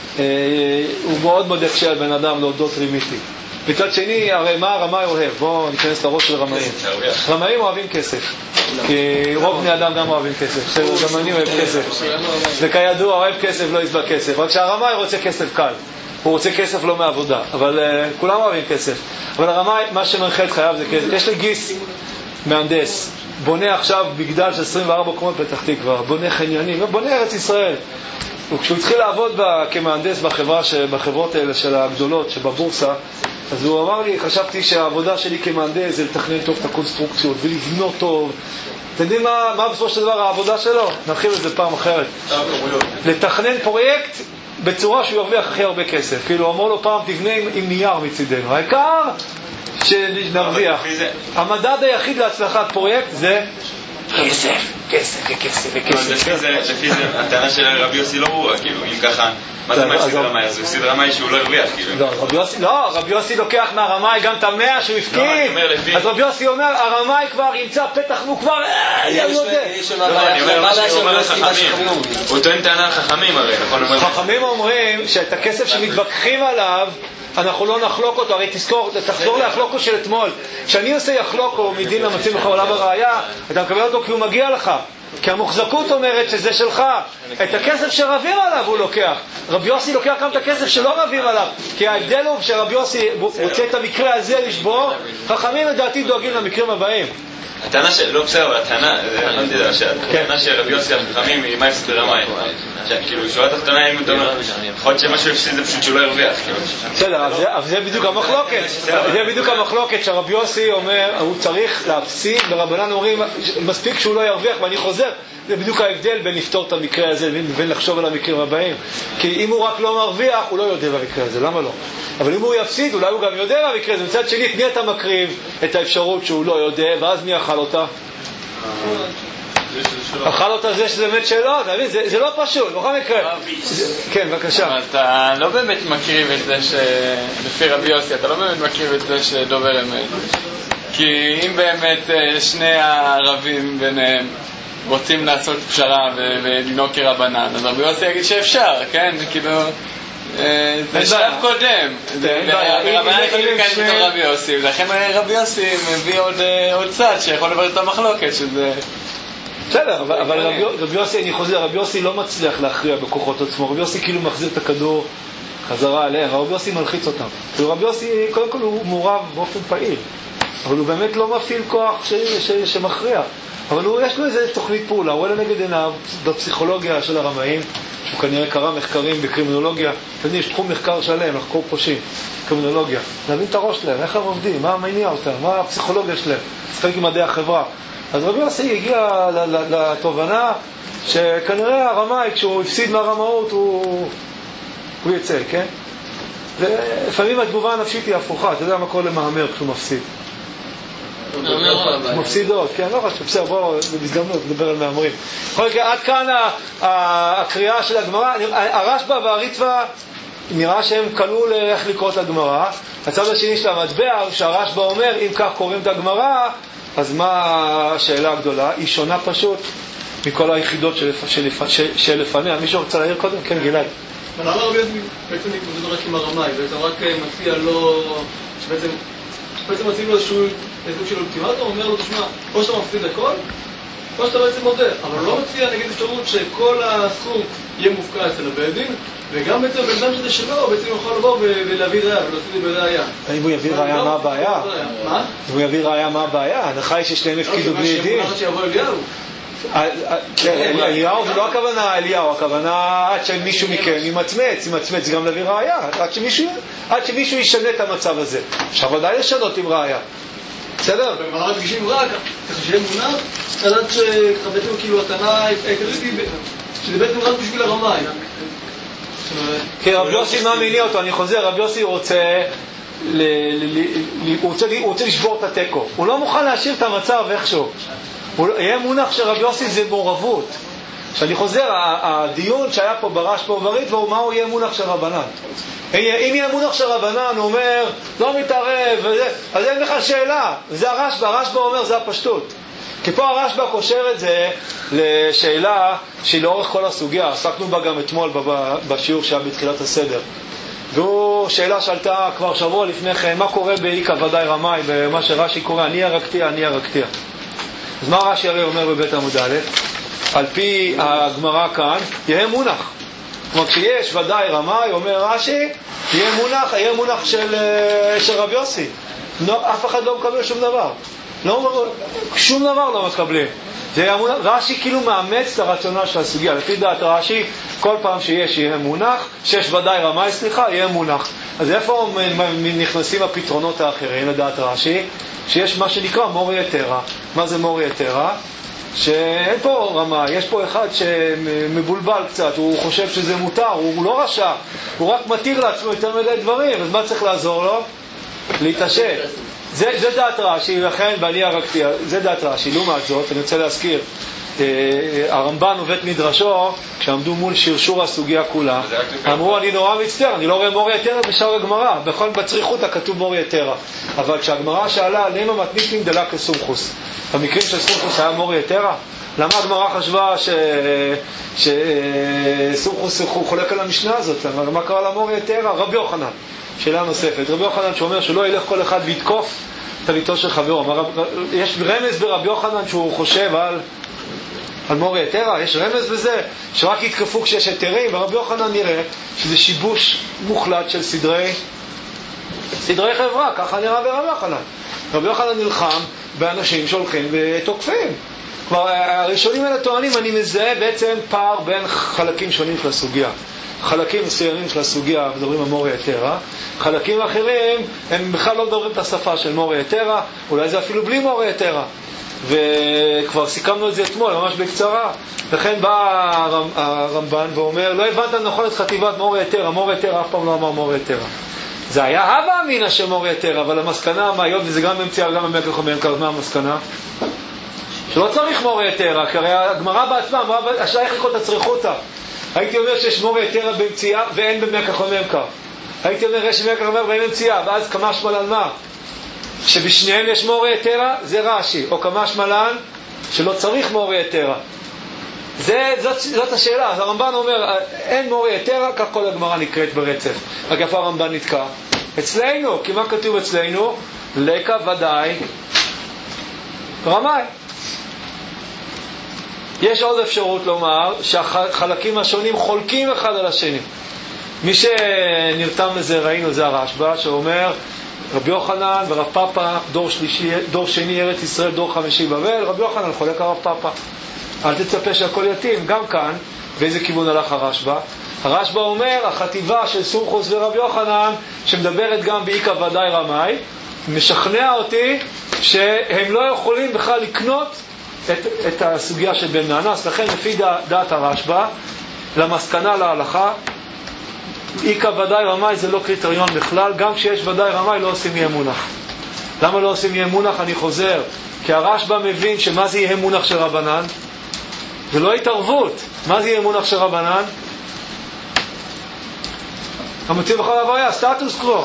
Speaker 1: הוא מאוד מודק של בן אדם להודות רימיתי. מצד שני, הרי מה הרמאי אוהב? בואו ניכנס לראש של רמאים. רמאים אוהבים כסף. כי רוב בני אדם גם אוהבים כסף. גם אני אוהב כסף. וכידוע, אוהב כסף לא יסבע כסף. רק שהרמאי רוצה כסף קל. הוא רוצה כסף לא מעבודה. אבל uh, כולם אוהבים כסף. אבל הרמאי, מה שמנחה את חייו זה כסף. יש לי גיס מהנדס. בונה עכשיו מגדל של עשרים וארבע קומות פתח תקווה. בונה חניונים. בונה ארץ ישראל. וכשהוא התחיל לעבוד בה, כמהנדס בחברה, בחברות האלה של הגדולות, שבבורסה, אז הוא אמר לי, חשבתי שהעבודה שלי כמהנדס זה לתכנן טוב את הקונסטרוקציות ולבנות טוב. אתם יודעים מה, מה בסופו של דבר העבודה שלו? נרחיב את זה פעם אחרת. לתכנן פרויקט בצורה שהוא ירוויח הכי הרבה כסף. כאילו, אמר לו פעם, תבנה עם, עם נייר מצידנו. העיקר שנרוויח. המדד היחיד להצלחת פרויקט זה כסף, כסף, וכסף, וכסף.
Speaker 3: לפי זה, הטענה של רבי יוסי לא ברורה, כאילו, אם ככה, מה זה מה הפסיד רמאי? אז הוא הפסיד רמאי שהוא לא הרוויח, כאילו.
Speaker 1: לא, רבי יוסי לוקח מהרמאי גם את המאה שהוא הפקיד. אז רבי יוסי אומר, הרמאי כבר ימצא פתח, הוא כבר, יהיה יודע.
Speaker 3: אני אומר, מה שהוא אומר לחכמים. הוא טוען טענה לחכמים, הרי, נכון?
Speaker 1: חכמים אומרים שאת הכסף שמתווכחים עליו, אנחנו לא נחלוק אותו. הרי תזכור, תחזור להחלוקו של אתמול. כשאני עושה יחלוקו מדין למצאים לך עולם הראייה, אתה מקבל אותו כי הוא מגיע לך. כי המוחזקות אומרת שזה שלך. את הכסף שרבים עליו הוא לוקח. רבי יוסי לוקח גם את הכסף שלא רבים עליו. כי ההבדל הוא שרבי יוסי רוצה את המקרה הזה לשבור. חכמים לדעתי דואגים למקרים הבאים.
Speaker 4: הטענה של, לא בסדר, אבל הטענה, אני לא יודע, הטענה של רבי יוסי החכמים היא מה הפסיד ברמאי. כאילו, שורה תחתונה, אם אתה אומר, יכול להיות שמשהו הפסיד זה פשוט שהוא לא הרוויח.
Speaker 1: בסדר, אבל זה בדיוק המחלוקת. זה בדיוק המחלוקת שהרבי יוסי אומר, הוא צריך להפסיד, ורבנן אומרים, מספיק שהוא לא ירוויח, ואני חוזר. זה בדיוק ההבדל בין לפתור את המקרה הזה ובין לחשוב על המקרים הבאים. כי אם הוא רק לא מרוויח, הוא לא יודע במקרה הזה, למה לא? אבל אם הוא יפסיד, אולי הוא גם יודע במקרה הזה. מצד שני, מי אתה מקריב את האפשרות שהוא לא יודע, ואז מי אכל אותה? אכל אותה זה שזה באמת שאלה, אתה מבין? זה לא פשוט, בכל מקרה. כן, בבקשה.
Speaker 5: אבל אתה לא באמת מקריב את זה לפי רבי יוסי, אתה לא באמת מקריב את זה שדובר אמת. כי אם באמת שני הערבים ביניהם רוצים לעשות פשרה ולנהוג כרבנן, אז רבי יוסי יגיד שאפשר, כן? כאילו, זה שלב קודם. רבנן יכולים להיכנס את רבי יוסי, ולכן רבי יוסי מביא עוד צד שיכול לברר את המחלוקת, שזה...
Speaker 1: בסדר, אבל רבי יוסי, אני חוזר, רבי יוסי לא מצליח להכריע בכוחות עצמו, רבי יוסי כאילו מחזיר את הכדור חזרה עליהם, רבי יוסי מלחיץ אותם. רבי יוסי, קודם כל הוא מעורב באופן פעיל, אבל הוא באמת לא מפעיל כוח שמכריע. אבל הוא, יש לו איזה תוכנית פעולה, הוא רואה לנגד עיניו בפסיכולוגיה של הרמאים, שהוא כנראה קרא מחקרים בקרימינולוגיה, תדעי, יש תחום מחקר שלם, לחקור פושעים, קרימינולוגיה, להבין את הראש שלהם, איך הם עובדים, מה מניע אותם, מה הפסיכולוגיה שלהם, שחק עם מדעי החברה. אז רבי יוסי הגיע לתובנה שכנראה הרמאי, כשהוא הפסיד מהרמאות, הוא, הוא יצא, כן? ולפעמים התגובה הנפשית היא הפוכה, אתה יודע מה קורה למאמר כשהוא מפסיד. מפסידות, כן, לא חשוב, בסדר, בואו בהזדמנות נדבר על מאמרים. בכל מקרה, עד כאן הקריאה של הגמרא. הרשב"א והריטב"א נראה שהם קלו לאיך לקרוא את הגמרא. הצד השני של המטבע, שהרשב"א אומר, אם כך קוראים את הגמרא, אז מה השאלה הגדולה? היא שונה פשוט מכל היחידות שלפניה. מישהו רוצה להעיר קודם? כן, גלעד.
Speaker 6: אבל למה רבי יוסי בעצם מתמודד רק עם הרמאי, בעצם רק מציע לו, שבעצם בעצם מציעים לו איזשהו סוג של אולטימטום, אומר לו, תשמע, או שאתה מפסיד הכל, או שאתה בעצם מודה. אבל לא מציע, נגיד, אפשרות שכל הסכום יהיה מופקע אצל הבית דין, וגם בעצם בן אדם שזה שלו, בעצם יוכל לבוא ולהביא ראיה, ולהוציא את זה בראיה.
Speaker 1: אם הוא יביא ראיה, מה הבעיה?
Speaker 6: מה?
Speaker 1: אם הוא יביא ראיה, מה הבעיה? ההנחה היא ששניהם הפקידו בלי דין.
Speaker 6: מה שיבוא אליהו?
Speaker 1: אליהו זה לא הכוונה אליהו, הכוונה עד שמישהו מכם ימצמץ, ימצמץ גם להביא ראיה, עד שמישהו ישנה את המצב הזה. עכשיו ודאי לשנות עם ראיה, בסדר?
Speaker 6: במהלך הדגישים רק, ככה שיהיה מונח, לדעת שבעצם כאילו הטענה העיקרית היא שזה בעצם רק בשביל הרמאי.
Speaker 1: כי רבי יוסי מה מניע אותו, אני חוזר, רבי יוסי רוצה הוא רוצה לשבור את הטקו, הוא לא מוכן להשאיר את המצב איכשהו. יהיה מונח שרבי יוסי זה מעורבות. שאני חוזר, הדיון שהיה פה ברשב"א ובריטב"א הוא מהו יהיה מונח של רבנן. אם יהיה מונח של רבנן, הוא אומר לא מתערב וזה, אז אין לך שאלה. זה הרשב"א, הרשב"א אומר זה הפשטות. כי פה הרשב"א קושר את זה לשאלה שהיא לאורך כל הסוגיה, עסקנו בה גם אתמול בשיעור שהיה בתחילת הסדר. והוא שאלה שעלתה כבר שבוע לפני כן, מה קורה באיקה ודאי רמאי, במה שרש"י קורא אני הרגתיה, אני הרגתיה. אז מה רש"י הרי אומר בבית עמוד א'? על פי הגמרא כאן, יהיה מונח. כלומר, כשיש ודאי רמאי, אומר רש"י, יהיה מונח, יהיה מונח של, של רב יוסי. לא, אף אחד לא מקבל שום דבר. לא, שום דבר לא מקבלים. רש"י כאילו מאמץ את הרציונל של הסוגיה. לפי דעת רש"י, כל פעם שיש יהיה מונח, שיש ודאי רמאי, סליחה, יהיה מונח. אז איפה נכנסים הפתרונות האחרים לדעת רש"י? שיש מה שנקרא מורי יתרה. מה זה מורי יתרה? שאין פה רמה, יש פה אחד שמבולבל קצת, הוא חושב שזה מותר, הוא לא רשע, הוא רק מתיר לעצמו יותר מדי דברים, אז מה צריך לעזור לו? להתעשת. זה, זה דעת רש"י, לכן ואני הרגתי, זה דעת רש"י. לעומת זאת, אני רוצה להזכיר, הרמב"ן ובית מדרשו, כשעמדו מול שרשור הסוגיה כולה, אמרו אני נורא מצטער, אני לא רואה מורי יתרה בשאר הגמרא, בכל בצריכות הכתוב מורי יתרה, אבל כשהגמרא שאלה למה מתניתין דלה כסומכוס, במקרים של סומכוס היה מורי יתרה? למה הגמרא חשבה שסומכוס חולק על המשנה הזאת? מה קרה למורי יתרה? רבי יוחנן, שאלה נוספת, רבי יוחנן שאומר שלא ילך כל אחד ויתקוף תליתו של חברו, יש רמז ברבי יוחנן שהוא חושב על על מורי יתרה, יש רמז בזה שרק יתקפו כשיש יתרים, ורבי יוחנן נראה שזה שיבוש מוחלט של סדרי סדרי חברה, ככה נראה ברבי יוחנן. רבי יוחנן נלחם באנשים שהולכים ותוקפים. כבר הראשונים האלה טוענים, אני מזהה בעצם פער בין חלקים שונים של הסוגיה. חלקים מסוימים של הסוגיה מדברים על מורי יתרה, חלקים אחרים הם בכלל לא מדברים את השפה של מורי יתרה, אולי זה אפילו בלי מורי יתרה, וכבר סיכמנו את זה אתמול ממש בקצרה. לכן בא הרמב"ן ואומר, לא הבנת נכון את חטיבת מורי יתרה, מורי יתרה אף פעם לא אמר מורי יתרה, זה היה הווה אמינא של מורי יתרה, אבל המסקנה מה היות וזה גם במציאה וגם במקל חומר, מה המסקנה? שלא צריך מורי יתרה, כי הרי הגמרא בעצמה אמרה, השאלה איך לכל תצריכו אותה. הייתי אומר שיש מורי יתרה במציאה ואין במקל חומר קר. הייתי אומר יש במקל חומר ואין במציאה, ואז כמה שמלן מה? שבשניהם יש מורי יתרה, זה רש"י, או כמה שמלן שלא צריך מורי יתרה. זה, זאת, זאת השאלה. אז הרמב"ן אומר, אין מורי יתרה, כך כל הגמרא נקראת ברצף. רק איפה הרמב"ן נתקע? אצלנו, כי מה כתוב אצלנו? לקה ודאי רמאי. יש עוד אפשרות לומר שהחלקים השונים חולקים אחד על השני. מי שנרתם לזה ראינו זה הרשב"א שאומר רבי יוחנן ורב פאפא דור שלישי, דור שני ארץ ישראל, דור חמישי בבל. רבי יוחנן חולק הרב פאפא, אל תצפה שהכל יתאים. גם כאן באיזה כיוון הלך הרשב"א? הרשב"א אומר החטיבה של סומכוס ורבי יוחנן שמדברת גם באיקה ודאי רמאי משכנע אותי שהם לא יכולים בכלל לקנות את, את הסוגיה של בן נאנס. לכן לפי דע, דעת הרשב"א למסקנה להלכה איקה ודאי רמאי זה לא קריטריון בכלל. גם כשיש ודאי רמאי לא עושים יהיה מונח. למה לא עושים יהיה מונח? אני חוזר, כי הרשב"א מבין שמה זה יהיה מונח של רבנן? זה לא התערבות. מה זה יהיה מונח של רבנן? המוציא בכל הוויה, סטטוס קוו.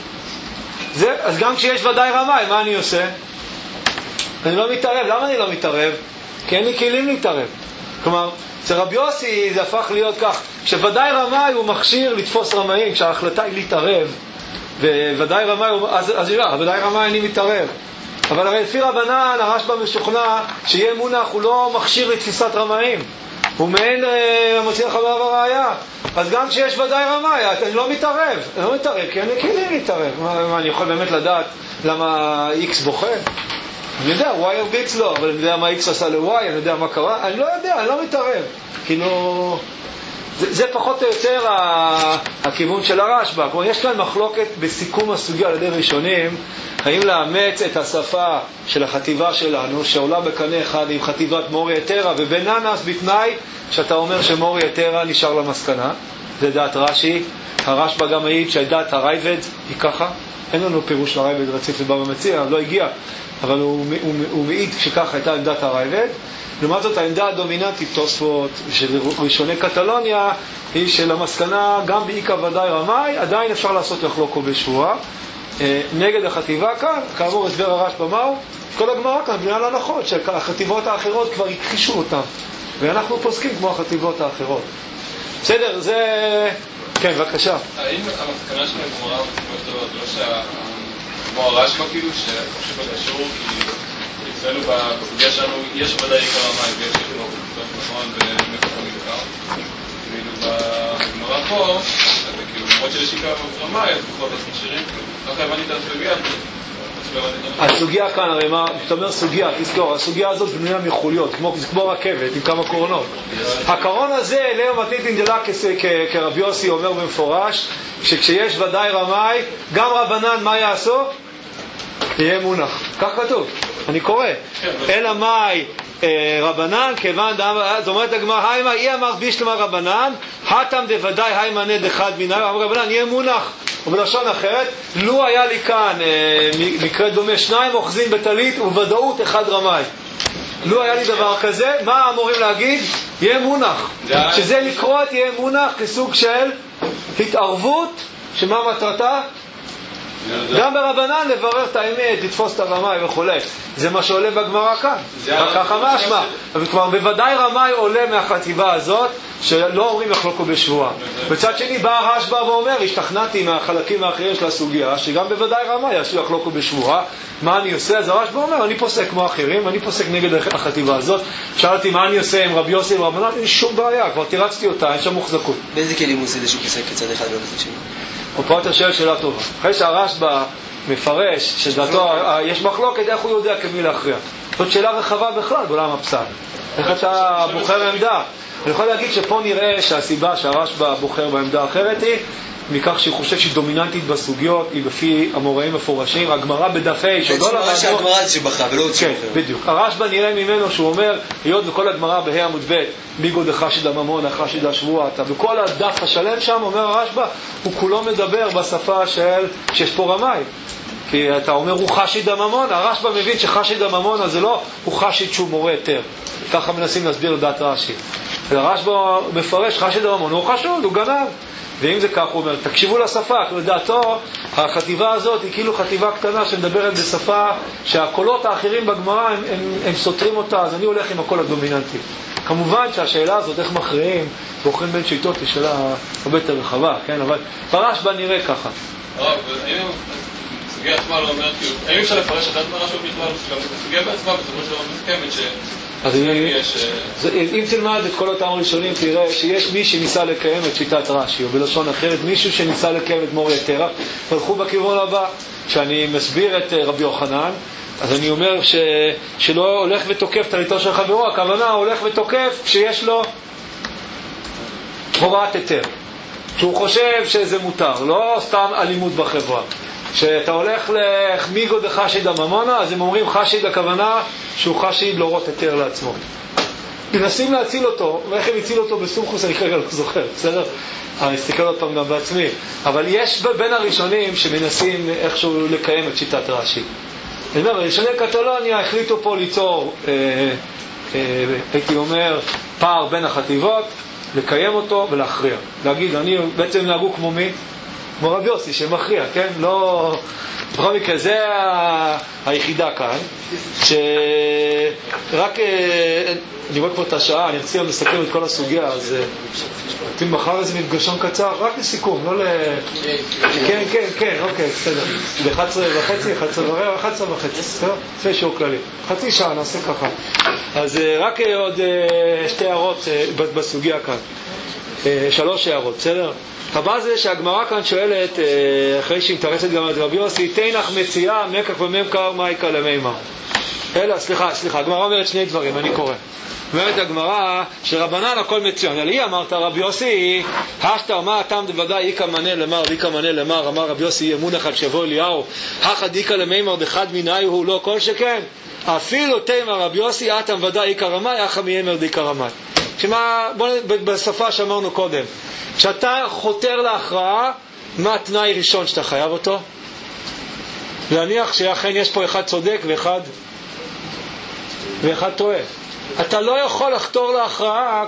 Speaker 1: זה, אז גם כשיש ודאי רמאי, מה אני עושה? אני לא מתערב. למה אני לא מתערב? כי אין לי כלים להתערב. כלומר, אצל רבי יוסי זה הפך להיות כך, שוודאי רמאי הוא מכשיר לתפוס רמאים, כשההחלטה היא להתערב, וודאי רמאי הוא, אז, אז יראה, ודאי רמאי אני מתערב. אבל הרי לפי רבנן, הרשב"א משוכנע שיהיה מונח, הוא לא מכשיר לתפיסת רמאים. הוא מעין מוציא לך בעבר ראיה. אז גם כשיש ודאי רמאי, אני לא מתערב. אני לא מתערב, כי אני כאילו להתערב. מה, מה, אני יכול באמת לדעת למה X בוחר? אני יודע, Y או X לא, אבל אני יודע מה X עשה ל-Y, אני יודע מה קרה. אני לא יודע, אני לא מתערב. כאילו... זה, זה פחות או יותר הכיוון של הרשב"א. כלומר, יש כאן מחלוקת בסיכום הסוגיה על ידי ראשונים, האם לאמץ את השפה של החטיבה שלנו, שעולה בקנה אחד עם חטיבת מורי יתרה, ובן נאנס בתנאי שאתה אומר שמורי יתרה נשאר למסקנה. זה דעת רש"י. הרשב"א גם מעיד שהדעת הרייבד היא ככה. אין לנו פירוש לרייבד רציף לבא במציע, לא הגיע, אבל הוא, הוא, הוא מעיד שככה הייתה עמדת הרייבד. לעומת זאת העמדה הדומיננטית תוספות של ראשוני קטלוניה היא של המסקנה גם באיקה ודאי רמאי עדיין אפשר לעשות לחלוקו בשבועה נגד החטיבה. כאן כאמור הסבר הרשב"א מהו כל הגמרא כאן בניה להנחות שהחטיבות האחרות כבר הכחישו אותם ואנחנו פוסקים כמו החטיבות האחרות. בסדר, זה... כן, בבקשה.
Speaker 3: האם המסקנה של הגמרא זה לא שה... כמו הרשב"א כאילו שחושב בקשור כי אצלנו בסוגיה שלנו יש ודאי עיקר המים ויש כאילו נכון ומקום עיקר כאילו בגמרא פה כאילו למרות שיש עיקר המים אז בכל זאת מכשירים ככה הבנתי את הסוגיה.
Speaker 1: הסוגיה כאן הרי מה, זאת אומרת סוגיה, תזכור, הסוגיה הזאת בנויה מחוליות, זה כמו רכבת עם כמה קרונות. הקרון הזה, לאו מתניתין דלה כרבי יוסי אומר במפורש, שכשיש ודאי רמאי, גם רבנן מה יעשו? יהיה מונח. כך כתוב, אני קורא. אלא מאי רבנן, כיוון דאמר, זאת אומרת הגמרא, היימה, אי אמר בישלמה רבנן, חתם דוודאי היימה נד אחד מנהל, אמר רבנן, יהיה מונח. ובלשון אחרת, לו היה לי כאן אה, מקרה דומה, שניים אוחזים בטלית ובוודאות אחד רמאי. לו היה לי דבר כזה, מה אמורים להגיד? יהיה מונח. שזה לקרוא את יהיה מונח כסוג של התערבות, שמה מטרתה? גם ברבנן לברר את האמת, לתפוס את הרמאי וכו'. זה מה שעולה בגמרא כאן. ככה משמע. אבל כבר בוודאי רמאי עולה מהחטיבה הזאת, שלא אומרים יחלוקו בשבועה. בצד שני בא הרשב"א ואומר, השתכנעתי מהחלקים האחרים של הסוגיה, שגם בוודאי רמאי יעשו יחלוקו בשבועה. מה אני עושה? אז הרשב"א אומר, אני פוסק כמו אחרים, אני פוסק נגד החטיבה הזאת. שאלתי מה אני עושה עם רבי יוסי ורבנן, אין שום בעיה, כבר תירצתי אותה, אין שם מוחזקות.
Speaker 2: באיזה כלים הוא עושה זה שהוא פוסק כצד אחד ולא בצד שני?
Speaker 1: ופה אתה שואל שאלה טובה. אחרי שהרשב"א מפרש, שדעתו, יש מחלוקת איך הוא יודע כמי להכריע. זאת שאלה רחבה בכלל בעולם הפסק. איך אתה בוחר עמדה? אני יכול להגיד שפה נראה שהסיבה שהרשב"א בוחר בעמדה אחרת היא מכך שהוא חושב שהיא דומיננטית בסוגיות, היא בפי המוראים מפורשים. הגמרא בדף ה' שלא למדנו...
Speaker 7: זה שהגמרא זה שבחר ולא עוד
Speaker 1: כן, בדיוק. הרשב"א נראה ממנו שהוא אומר, היות וכל הגמרא בה' עמוד ב' ביגוד החשיד הממון, החשיד השבועה, וכל הדף השלם שם, אומר הרשב"א, הוא כולו מדבר בשפה של שיש פה רמאי. כי אתה אומר הוא חשיד הממון, הרשב"א מבין שחשיד הממון אז זה לא הוא חשיד שהוא מורה יותר. ככה מנסים להסביר את דעת רש"י. הרשב"א מפרש חשיד הממון, הוא חשוד, הוא גנב. ואם זה כך, הוא אומר, תקשיבו לשפה, כי לדעתו, החטיבה הזאת היא כאילו חטיבה קטנה שמדברת בשפה שהקולות האחרים בגמרא הם, הם, הם סותרים אותה, אז אני הולך עם הקול הדומיננטי. כמובן שהשאלה הזאת, איך מכריעים, בוחרים בין שיטות, היא שאלה הרבה יותר רחבה, כן? אבל ברשב"א נראה ככה.
Speaker 3: הרב, האם הסוגיה עצמה לא אומרת, כאילו, האם אפשר לפרש אחת מהרשב"א בכלל, שגם הסוגיה בעצמה, בסופו של דבר מסכמת ש...
Speaker 1: אז אם תלמד את כל אותם ראשונים, תראה שיש מי שניסה לקיים את שיטת רש"י, או בלשון אחרת, מישהו שניסה לקיים את מור יתרה, הלכו בכיוון הבא. כשאני מסביר את רבי יוחנן, אז אני אומר ש... שלא הולך ותוקף תליתו של חברו, הכוונה הולך ותוקף שיש לו הוראת היתר, שהוא חושב שזה מותר, לא סתם אלימות בחברה. שאתה הולך למיגו דחשיד הממונה, אז הם אומרים חשיד, הכוונה שהוא חשיד לא רוט היתר לעצמו. מנסים להציל אותו, ואיך הם הציל אותו בסומכוס, אני כרגע לא זוכר, בסדר? אני אסתכל עוד פעם גם בעצמי. אבל יש בין הראשונים שמנסים איכשהו לקיים את שיטת רש"י. אני אומר, ראשוני קטלוניה החליטו פה ליצור, אה, אה, הייתי אומר, פער בין החטיבות, לקיים אותו ולהכריע. להגיד, אני בעצם נהגו כמו מי? כמו רבי יוסי שמכריע, כן? לא... בכל מקרה, זה היחידה כאן, שרק... אני רואה פה את השעה, אני רציתי לסכם את כל הסוגיה, אז... אתם מחר איזה מפגשון קצר, רק לסיכום, לא ל... כן, כן, כן, אוקיי, בסדר. ב-אחת עשרה וחצי, אחת עשרה ורבע, אחת עשרה וחצי, בסדר? זה שיעור כללי. חצי שעה, נעשה ככה. אז רק עוד שתי הערות בסוגיה כאן. שלוש הערות, בסדר? הבא זה שהגמרא כאן שואלת, אחרי שהיא מתרצת גם את רבי יוסי, תנח מציאה מקח וממכר מייקה למימה. אלא, סליחה, סליחה, הגמרא אומרת שני דברים, אני קורא. אומרת הגמרא שרבנן הכל מצוין, אלא היא אמרת רבי יוסי, השתר מה הטעם דוודאי איקה מנה למר ואיקה מנה למר, אמר רבי יוסי אמון אחד שבוא אליהו, החד איקה למימר דחד מיני הוא לא כל שכן, אפילו תימר רבי יוסי אתם ודאי איקה רמי, אחא מיימר דאיקה רמי. שמה, בוא, בשפה שאמרנו קודם, כשאתה חותר להכרעה, מה התנאי ראשון שאתה חייב אותו? להניח שאכן יש פה אחד צודק ואחד ואחד טועה. אתה לא יכול לחתור להכרעה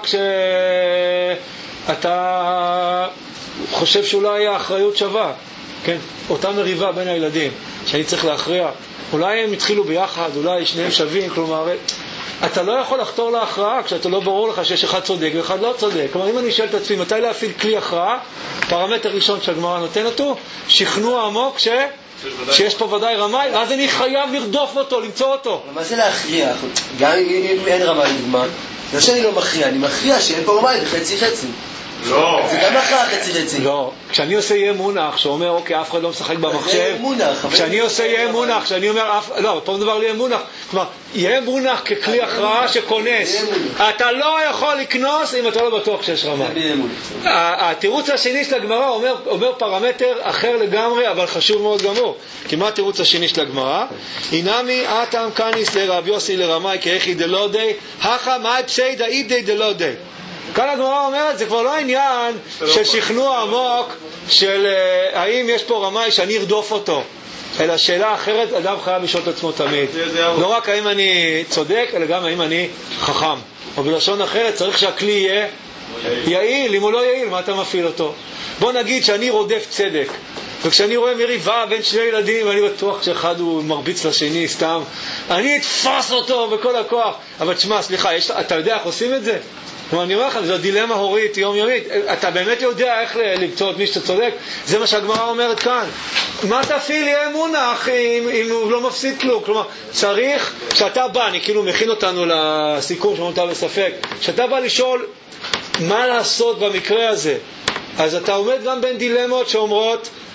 Speaker 1: כשאתה חושב שאולי האחריות שווה, כן? אותה מריבה בין הילדים שאני צריך להכריע, אולי הם התחילו ביחד, אולי שניהם שווים, כלומר אתה לא יכול לחתור להכרעה כשאתה לא ברור לך שיש אחד צודק ואחד לא צודק. כלומר, אם אני שואל את עצמי מתי להפעיל כלי הכרעה, פרמטר ראשון שהגמרא נותן אותו, שכנוע עמוק ש... שיש פה ודאי רמאי, אז אני חייב לרדוף אותו, למצוא אותו.
Speaker 7: מה זה להכריע? גם אם אין רמאי נגמר, זה שאני לא מכריע, אני מכריע שאין פה רמאי וחצי חצי.
Speaker 3: לא.
Speaker 7: זה גם הכרעה חצי חצי.
Speaker 1: לא. כשאני עושה יהיה מונח, שאומר, אוקיי, אף אחד לא משחק במחשב. כשאני עושה יהיה מונח, כשאני אומר, לא, פה מדבר לי יהיה מונח. כלומר, יהיה מונח ככלי הכרעה שכונס. אתה לא יכול לקנוס אם אתה לא בטוח שיש רמאי. התירוץ השני של הגמרא אומר פרמטר אחר לגמרי, אבל חשוב מאוד גמור. כי מה התירוץ השני של הגמרא? אינמי אתם קניס לרבי יוסי לרמאי כאיכי דלודי, הכה מאי פסיידא אידי דלודי. כאן הגמרא אומרת, זה כבר לא עניין של שכנוע עמוק של uh, האם יש פה רמאי שאני ארדוף אותו, אלא שאלה אחרת, אדם חייב לשאול את עצמו תמיד, לא רק האם אני צודק, אלא גם האם אני חכם, או בלשון אחרת צריך שהכלי יהיה יעיל. אם הוא לא יעיל, מה אתה מפעיל אותו? בוא נגיד שאני רודף צדק, וכשאני רואה מריבה בין שני ילדים, אני בטוח שאחד הוא מרביץ לשני סתם, אני אתפס אותו בכל הכוח. אבל תשמע, סליחה, יש, אתה יודע איך עושים את זה? כלומר, אני אומר לכם, זו דילמה הורית, יומיומית. אתה באמת יודע איך למצוא את מי שאתה צודק? זה מה שהגמרא אומרת כאן. מה תפעיל יהיה מונח אם, אם הוא לא מפסיד כלום? כלומר, צריך, כשאתה בא, אני כאילו מכין אותנו לסיכום שמונתה בספק, כשאתה בא לשאול מה לעשות במקרה הזה, אז אתה עומד גם בין דילמות שאומרות,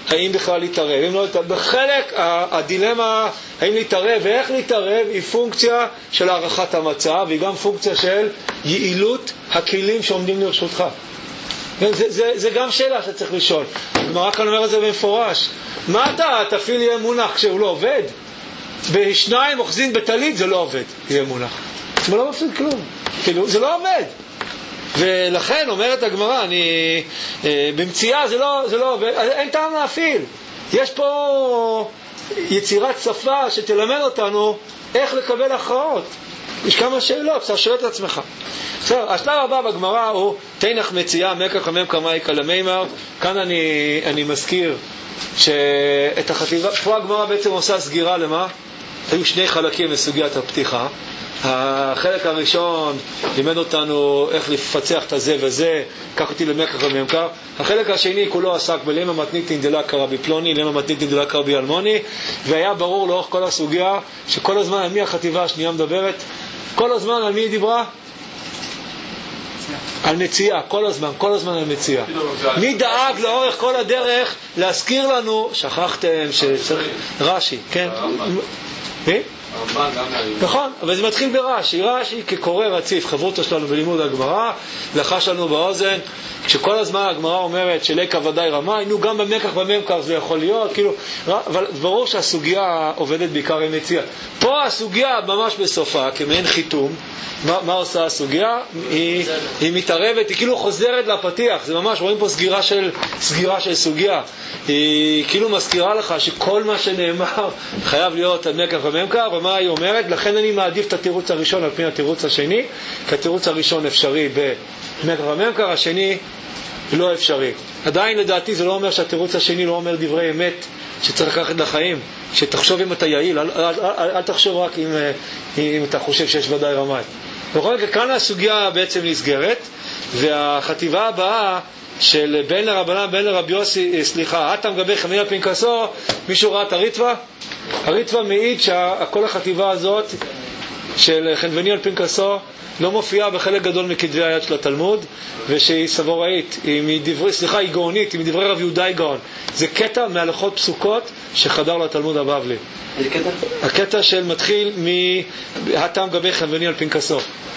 Speaker 1: האם בכלל להתערב, אם לא להתערב. בחלק הדילמה האם להתערב ואיך להתערב היא פונקציה של הערכת המצב, והיא גם פונקציה של יעילות הכלים שעומדים לרשותך. זה, זה, זה גם שאלה שצריך לשאול. הגמרא כאן אומר את זה במפורש. מה אתה תפעיל יהיה מונח כשהוא לא עובד? בשניים אוחזין בטלית זה לא עובד, יהיה מונח. זה לא מפעיל כלום. כאילו, זה לא עובד. ולכן אומרת הגמרא, אני במציאה זה לא, זה לא עובד, אין טעם להפעיל. יש פה יצירת שפה שתלמד אותנו איך לקבל הכרעות. יש כמה שאלות, אתה שואל את עצמך. בסדר, השלב הבא בגמרא הוא תנח מציאה מקח המם קמאי קלמימר. כאן אני, אני מזכיר שאת החטיבה, פה הגמרא בעצם עושה סגירה למה? היו שני חלקים לסוגיית הפתיחה. החלק הראשון לימד אותנו איך לפצח את הזה וזה, קח אותי למקח וממקר. החלק השני כולו עסק בלמה מתניתין דלה קרבי פלוני, למה מתניתין דלה קרבי אלמוני, והיה ברור לאורך כל הסוגיה שכל הזמן על מי החטיבה השנייה מדברת? כל הזמן על מי היא דיברה? על מציאה, כל הזמן, כל הזמן על מציאה. מי דאג לאורך כל הדרך להזכיר לנו, שכחתם שצריך רש"י, כן? נכון, אבל זה מתחיל ברש"י. רש"י כקורא רציף, חברותא שלנו בלימוד הגמרא, לחש לנו באוזן, כשכל הזמן הגמרא אומרת שליקה ודאי רמאי, נו גם במקח בממקח זה יכול להיות, כאילו, אבל ברור שהסוגיה עובדת בעיקר עם מציאה. פה הסוגיה ממש בסופה, כמעין חיתום. מה, מה עושה הסוגיה? היא, היא מתערבת, היא כאילו חוזרת לפתיח. זה ממש, רואים פה סגירה של, סגירה של סוגיה. היא כאילו מזכירה לך שכל מה שנאמר חייב להיות על מקח וממקח, ומה היא אומרת? לכן אני מעדיף את התירוץ הראשון על פני התירוץ השני, כי התירוץ הראשון אפשרי במקח וממקח, השני לא אפשרי. עדיין לדעתי זה לא אומר שהתירוץ השני לא אומר דברי אמת שצריך לקחת לחיים, שתחשוב אם אתה יעיל, אל, אל, אל, אל תחשוב רק אם, אם אתה חושב שיש ודאי רמאי. בכל מקרה, כאן הסוגיה בעצם נסגרת, והחטיבה הבאה של בין לרבנן, בין לרבי יוסי, סליחה, אתם גבי חמינא פנקסו, מישהו ראה את הריטווה? הריטווה מעיד שכל החטיבה הזאת של חנווני על פנקסו לא מופיעה בחלק גדול מכתבי היד של התלמוד, ושהיא סבוראית, היא מדברי, סליחה, היא גאונית, היא מדברי רב יהודאי גאון. זה קטע מהלכות פסוקות שחדר לתלמוד הבבלי.
Speaker 7: איזה קטע? הקטע
Speaker 1: של מתחיל מהתם גבי חנווני על פנקסו.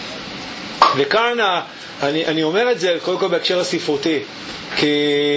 Speaker 1: וכאן אני, אני אומר את זה קודם כל בהקשר הספרותי, כי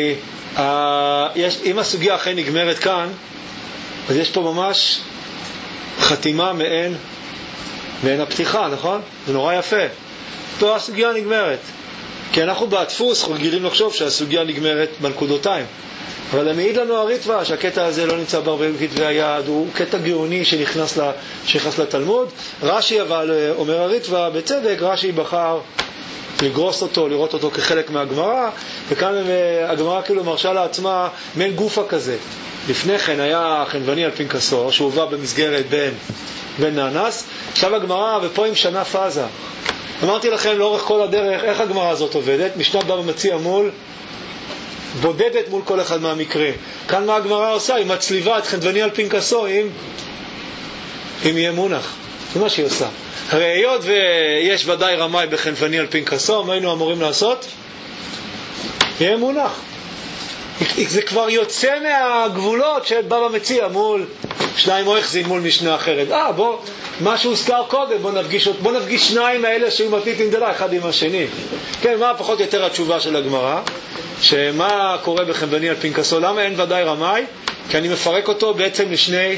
Speaker 1: ה, יש, אם הסוגיה אכן נגמרת כאן, אז יש פה ממש חתימה מעין מעין הפתיחה, נכון? זה נורא יפה. פה הסוגיה נגמרת. כי אנחנו בהדפוס רגילים לחשוב שהסוגיה נגמרת בנקודותיים. אבל מעיד לנו הריטווה שהקטע הזה לא נמצא בהרבה כתבי היד, הוא קטע גאוני שנכנס, לה, שנכנס לתלמוד. רש"י אבל אומר הריטווה, בצדק, רש"י בחר לגרוס אותו, לראות אותו כחלק מהגמרא, וכאן הגמרא כאילו מרשה לעצמה מעין גופה כזה. לפני כן היה חנווני על פנקסו, שהובא במסגרת בין, בין נאנס. עכשיו הגמרא, ופה עם שנה פאזה. אמרתי לכם לאורך כל הדרך איך הגמרא הזאת עובדת. משנה בבא מציע מול, בודדת מול כל אחד מהמקרים. כאן מה הגמרא עושה? היא מצליבה את חנווני על פנקסו עם, עם יהיה מונח. זה מה שהיא עושה. הרי היות ויש ודאי רמאי בחנווני על פנקסו, מה היינו אמורים לעשות? יהיה מונח. זה כבר יוצא מהגבולות של בבא מציע מול שניים או החזין מול משנה אחרת. אה, בוא, מה שהוזכר קודם, בוא נפגיש, בוא נפגיש שניים האלה שהיו מתניתין דלה אחד עם השני. כן, מה פחות יותר התשובה של הגמרא? שמה קורה בחנווני על פנקסו? למה אין ודאי רמאי? כי אני מפרק אותו בעצם לשני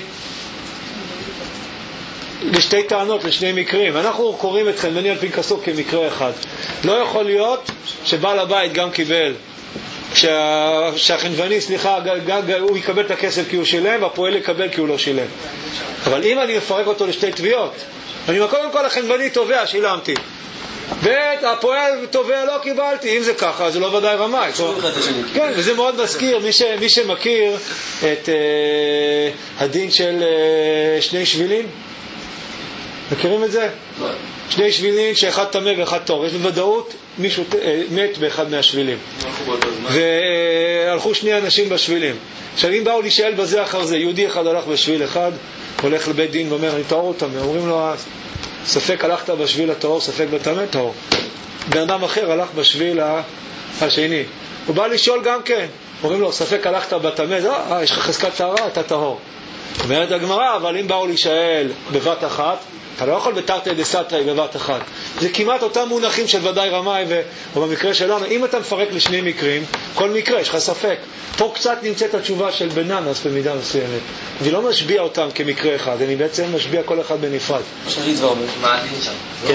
Speaker 1: לשתי טענות, לשני מקרים. אנחנו קוראים את חנווני על פנקסו כמקרה אחד. לא יכול להיות שבעל הבית גם קיבל, שה, שהחנווני, סליחה, הוא יקבל את הכסף כי הוא שילם, והפועל יקבל כי הוא לא שילם. אבל אם אני מפרק אותו לשתי תביעות, אני קודם כל החנווני תובע, שילמתי. והפועל תובע, לא קיבלתי. אם זה ככה, זה לא ודאי רמאי. כן, וזה מאוד מזכיר, מי, ש, מי שמכיר את uh, הדין של uh, שני שבילים, מכירים את זה? שני שבילים שאחד תמה ואחד טוב. יש בוודאות מישהו מת באחד מהשבילים. והלכו שני אנשים בשבילים. עכשיו אם באו להישאל בזה אחר זה, יהודי אחד הלך בשביל אחד, הולך לבית דין ואומר, אני טהור אותם. אומרים לו, ספק הלכת בשביל הטהור, ספק בטמא טהור. בן אדם אחר הלך בשביל השני. הוא בא לשאול גם כן, אומרים לו, ספק הלכת בטמא, אה, יש לך חזקת טהרה, אתה טהור. אומרת הגמרא, אבל אם באו להישאל בבת אחת, אתה לא יכול בתרתי דסתרי בבת אחת. זה כמעט אותם מונחים של ודאי רמאי, או במקרה שלנו, אם אתה מפרק לשני מקרים, כל מקרה, יש לך ספק. פה קצת נמצאת התשובה של בננס במידה מסוימת. והיא לא משביע אותם כמקרה אחד, אני בעצם משביע כל אחד בנפרד.
Speaker 7: שרית ואומר. מה הדין שם?
Speaker 1: כן.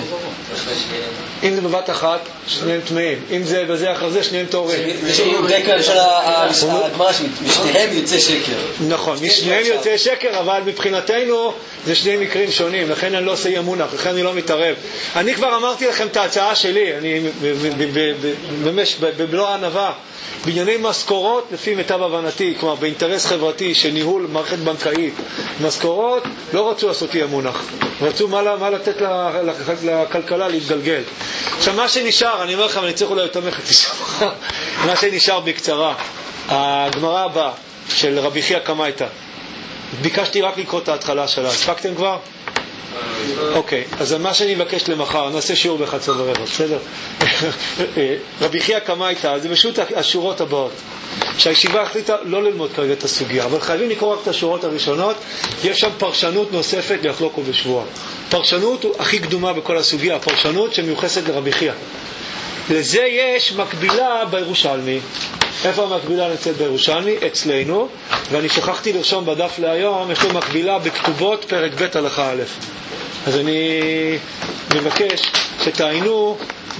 Speaker 1: אם זה בבת אחת, שניהם טמאים. אם זה בזה אחר זה, שניהם טהורים.
Speaker 7: זה דקה של הגמרא שמשניהם יוצא שקר.
Speaker 1: נכון, משניהם יוצא שקר, אבל מבחינתנו זה שני מקרים שונים, לכן אני לא עושה ימונח, לכן אני לא מתערב. אני כבר אמרתי לכם את ההצעה שלי, אני ממש בבלוע הענווה, בענייני משכורות לפי מיטב הבנתי, כלומר באינטרס חברתי של ניהול מערכת בנקאית, משכורות לא רצו לעשות ימונח, רצו מה, מה לתת לכלכלה להתגלגל. עכשיו מה שנשאר, אני אומר לכם, אני צריך אולי יותר מחצי שעה, מה שנשאר בקצרה, הגמרא הבאה של רבי חייא קמייתא, ביקשתי רק לקרוא את ההתחלה שלה, הספקתם כבר? אוקיי, אז מה שאני מבקש למחר, נעשה שיעור בחצות ורבע, בסדר? רבי חייא קמייתא, זה פשוט השורות הבאות. שהישיבה החליטה לא ללמוד כרגע את הסוגיה, אבל חייבים לקרוא רק את השורות הראשונות, יש שם פרשנות נוספת לחלוקו בשבוע. פרשנות הכי קדומה בכל הסוגיה, הפרשנות שמיוחסת לרבי חייא. לזה יש מקבילה בירושלמי. איפה המקבילה נמצאת בירושלמי? אצלנו, ואני שכחתי לרשום בדף להיום, יש לו מקבילה בכתובות פרק ב' הלכה א'. אז אני מבקש שתעיינו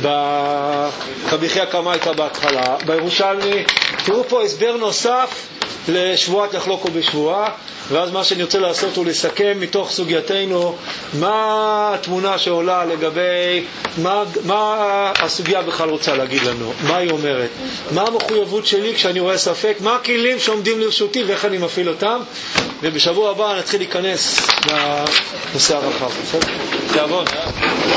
Speaker 1: ברבי חייא קמייתא בהתחלה, בירושלמי, תראו פה הסבר נוסף לשבועת לחלוקו בשבועה, ואז מה שאני רוצה לעשות הוא לסכם מתוך סוגייתנו מה התמונה שעולה לגבי מה, מה הסוגיה בכלל רוצה להגיד לנו, מה היא אומרת, מה המחויבות שלי כשאני רואה ספק, מה הכלים שעומדים לרשותי ואיך אני מפעיל אותם, ובשבוע הבא נתחיל להיכנס לנושא הרחב. בסדר? תעבוד.